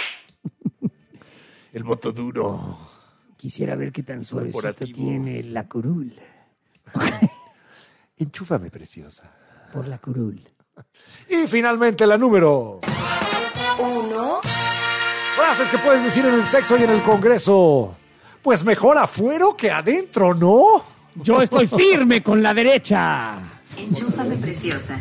El voto duro. Quisiera ver qué tan suavecita tiene la curul. Enchúfame, preciosa. Por la curul. Y finalmente la número... Uno. Frases que puedes decir en el sexo y en el Congreso. Pues mejor afuera que adentro, ¿no? Yo estoy firme con la derecha. Enchúfame, preciosa.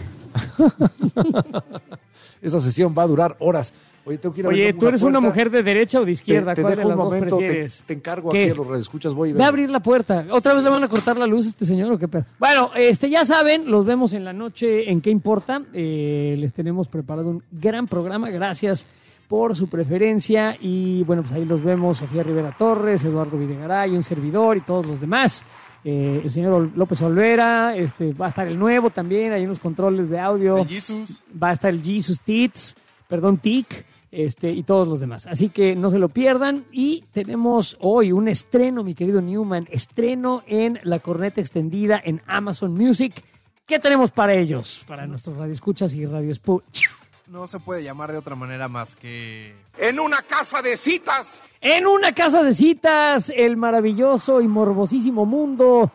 Esta sesión va a durar horas. Oye, tengo que ir a Oye, ver ¿tú eres puerta. una mujer de derecha o de izquierda? Te, te ¿Cuál dejo de un las momento, dos te, prefieres? te encargo ¿Qué? aquí a los redescuchas. Voy y Ve vengo. a abrir la puerta. ¿Otra vez le van a cortar la luz a este señor o qué pedo? Bueno, este, ya saben, los vemos en la noche en ¿Qué importa? Eh, les tenemos preparado un gran programa. Gracias por su preferencia. Y bueno, pues ahí los vemos. Sofía Rivera Torres, Eduardo Videgaray, un servidor y todos los demás. Eh, el señor López Olvera, este, va a estar el nuevo también. Hay unos controles de audio. El Jesus. Va a estar el Jesus Tits, perdón, Tic. Este, y todos los demás. Así que no se lo pierdan. Y tenemos hoy un estreno, mi querido Newman, estreno en La Corneta Extendida en Amazon Music. ¿Qué tenemos para ellos? Para nuestros radioescuchas y radioespu... No se puede llamar de otra manera más que... En una casa de citas. En una casa de citas, el maravilloso y morbosísimo mundo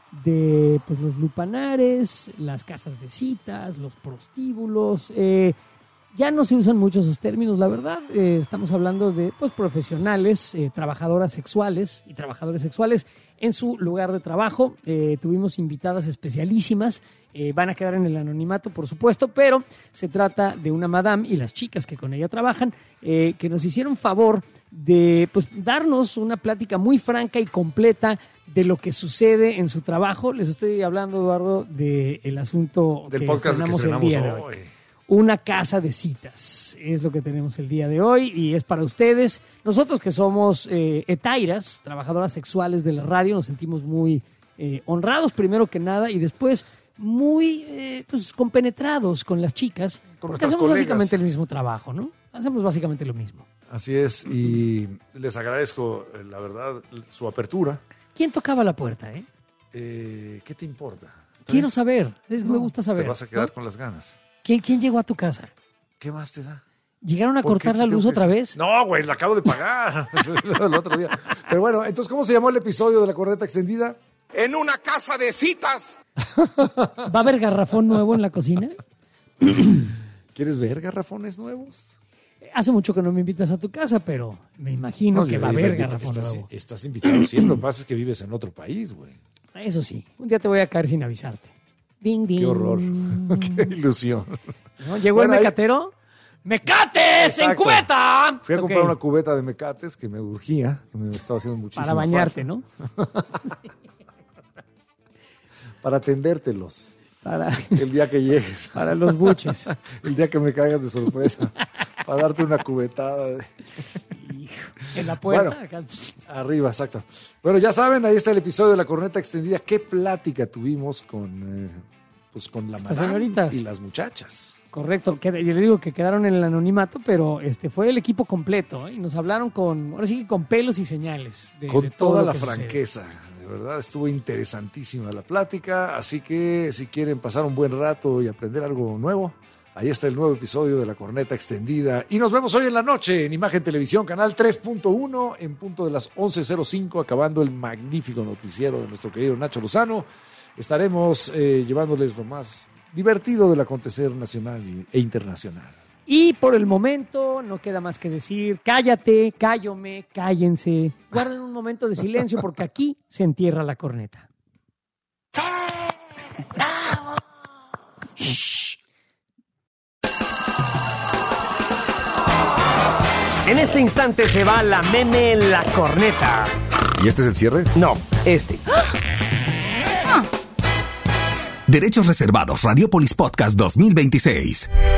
de pues, los lupanares, las casas de citas, los prostíbulos... Eh, Ya no se usan mucho esos términos, la verdad. Eh, estamos hablando de pues, profesionales, eh, trabajadoras sexuales y trabajadores sexuales en su lugar de trabajo. Eh, tuvimos invitadas especialísimas. Eh, van a quedar en el anonimato, por supuesto, pero se trata de una madame y las chicas que con ella trabajan, eh, que nos hicieron favor de pues, darnos una plática muy franca y completa de lo que sucede en su trabajo. Les estoy hablando, Eduardo, del asunto Del que podcast que estrenamos el estrenamos día de hoy. hoy. Una casa de citas es lo que tenemos el día de hoy y es para ustedes. Nosotros que somos eh, etairas, trabajadoras sexuales de la radio, nos sentimos muy eh, honrados primero que nada y después muy eh, pues, compenetrados con las chicas. Con porque nuestras hacemos colegas. básicamente el mismo trabajo, ¿no? Hacemos básicamente lo mismo. Así es, y les agradezco, eh, la verdad, su apertura. ¿Quién tocaba la puerta, eh? Eh, ¿Qué te importa? Quiero saber, es, No, me gusta saber. Te vas a quedar ¿no? con las ganas. ¿Quién, ¿Quién llegó a tu casa? ¿Qué más te da? ¿Llegaron a ¿Por cortar qué la tengo luz que otra ser- vez? No, güey, la acabo de pagar el otro día. Pero bueno, entonces, ¿cómo se llamó el episodio de La Corneta Extendida? En una casa de citas. ¿Va a haber garrafón nuevo en la cocina? ¿Quieres ver garrafones nuevos? Hace mucho que no me invitas a tu casa, pero me imagino No, que yo- va a yo- haber yo- garrafón estás, nuevo. estás invitado siempre. Lo que pasa es que vives en otro país, güey. Eso sí, un día te voy a caer sin avisarte. Ding, ding. Qué horror. Qué ilusión. ¿No? Llegó Bueno, el ahí- mecatero. ¡Mecates en Exacto. cubeta! Fui a comprar Ok. una cubeta de mecates que me urgía, que me estaba haciendo muchísimo Para bañarte, falta. ¿no? Para atendértelos. Para, El día que llegues. para los buches. El día que me caigas de sorpresa. Para darte una cubetada. de- En la puerta. Bueno. acá. Arriba, exacto. Bueno, ya saben, ahí está el episodio de La Corneta Extendida. Qué plática tuvimos con, eh, pues con la Estas madame señoritas. y las muchachas. Correcto, que- yo le digo que quedaron en el anonimato, pero este fue el equipo completo, ¿eh? Y nos hablaron con, ahora sí que con pelos y señales. De, Con de todo toda lo la que sucede. franqueza. De verdad, estuvo interesantísima la plática. Así que si quieren pasar un buen rato y aprender algo nuevo, ahí está el nuevo episodio de La Corneta Extendida. Y nos vemos hoy en la noche en Imagen Televisión, canal tres punto uno, en punto de las once cero cinco, acabando el magnífico noticiero de nuestro querido Nacho Lozano. Estaremos eh, llevándoles lo más divertido del acontecer nacional e internacional. Y por el momento no queda más que decir, cállate, cállome, cállense. Guarden un momento de silencio porque aquí se entierra la corneta. En este instante se va la meme la corneta. ¿Y este es el cierre? No, este. Derechos reservados, Radiopolis Podcast dos mil veintiséis.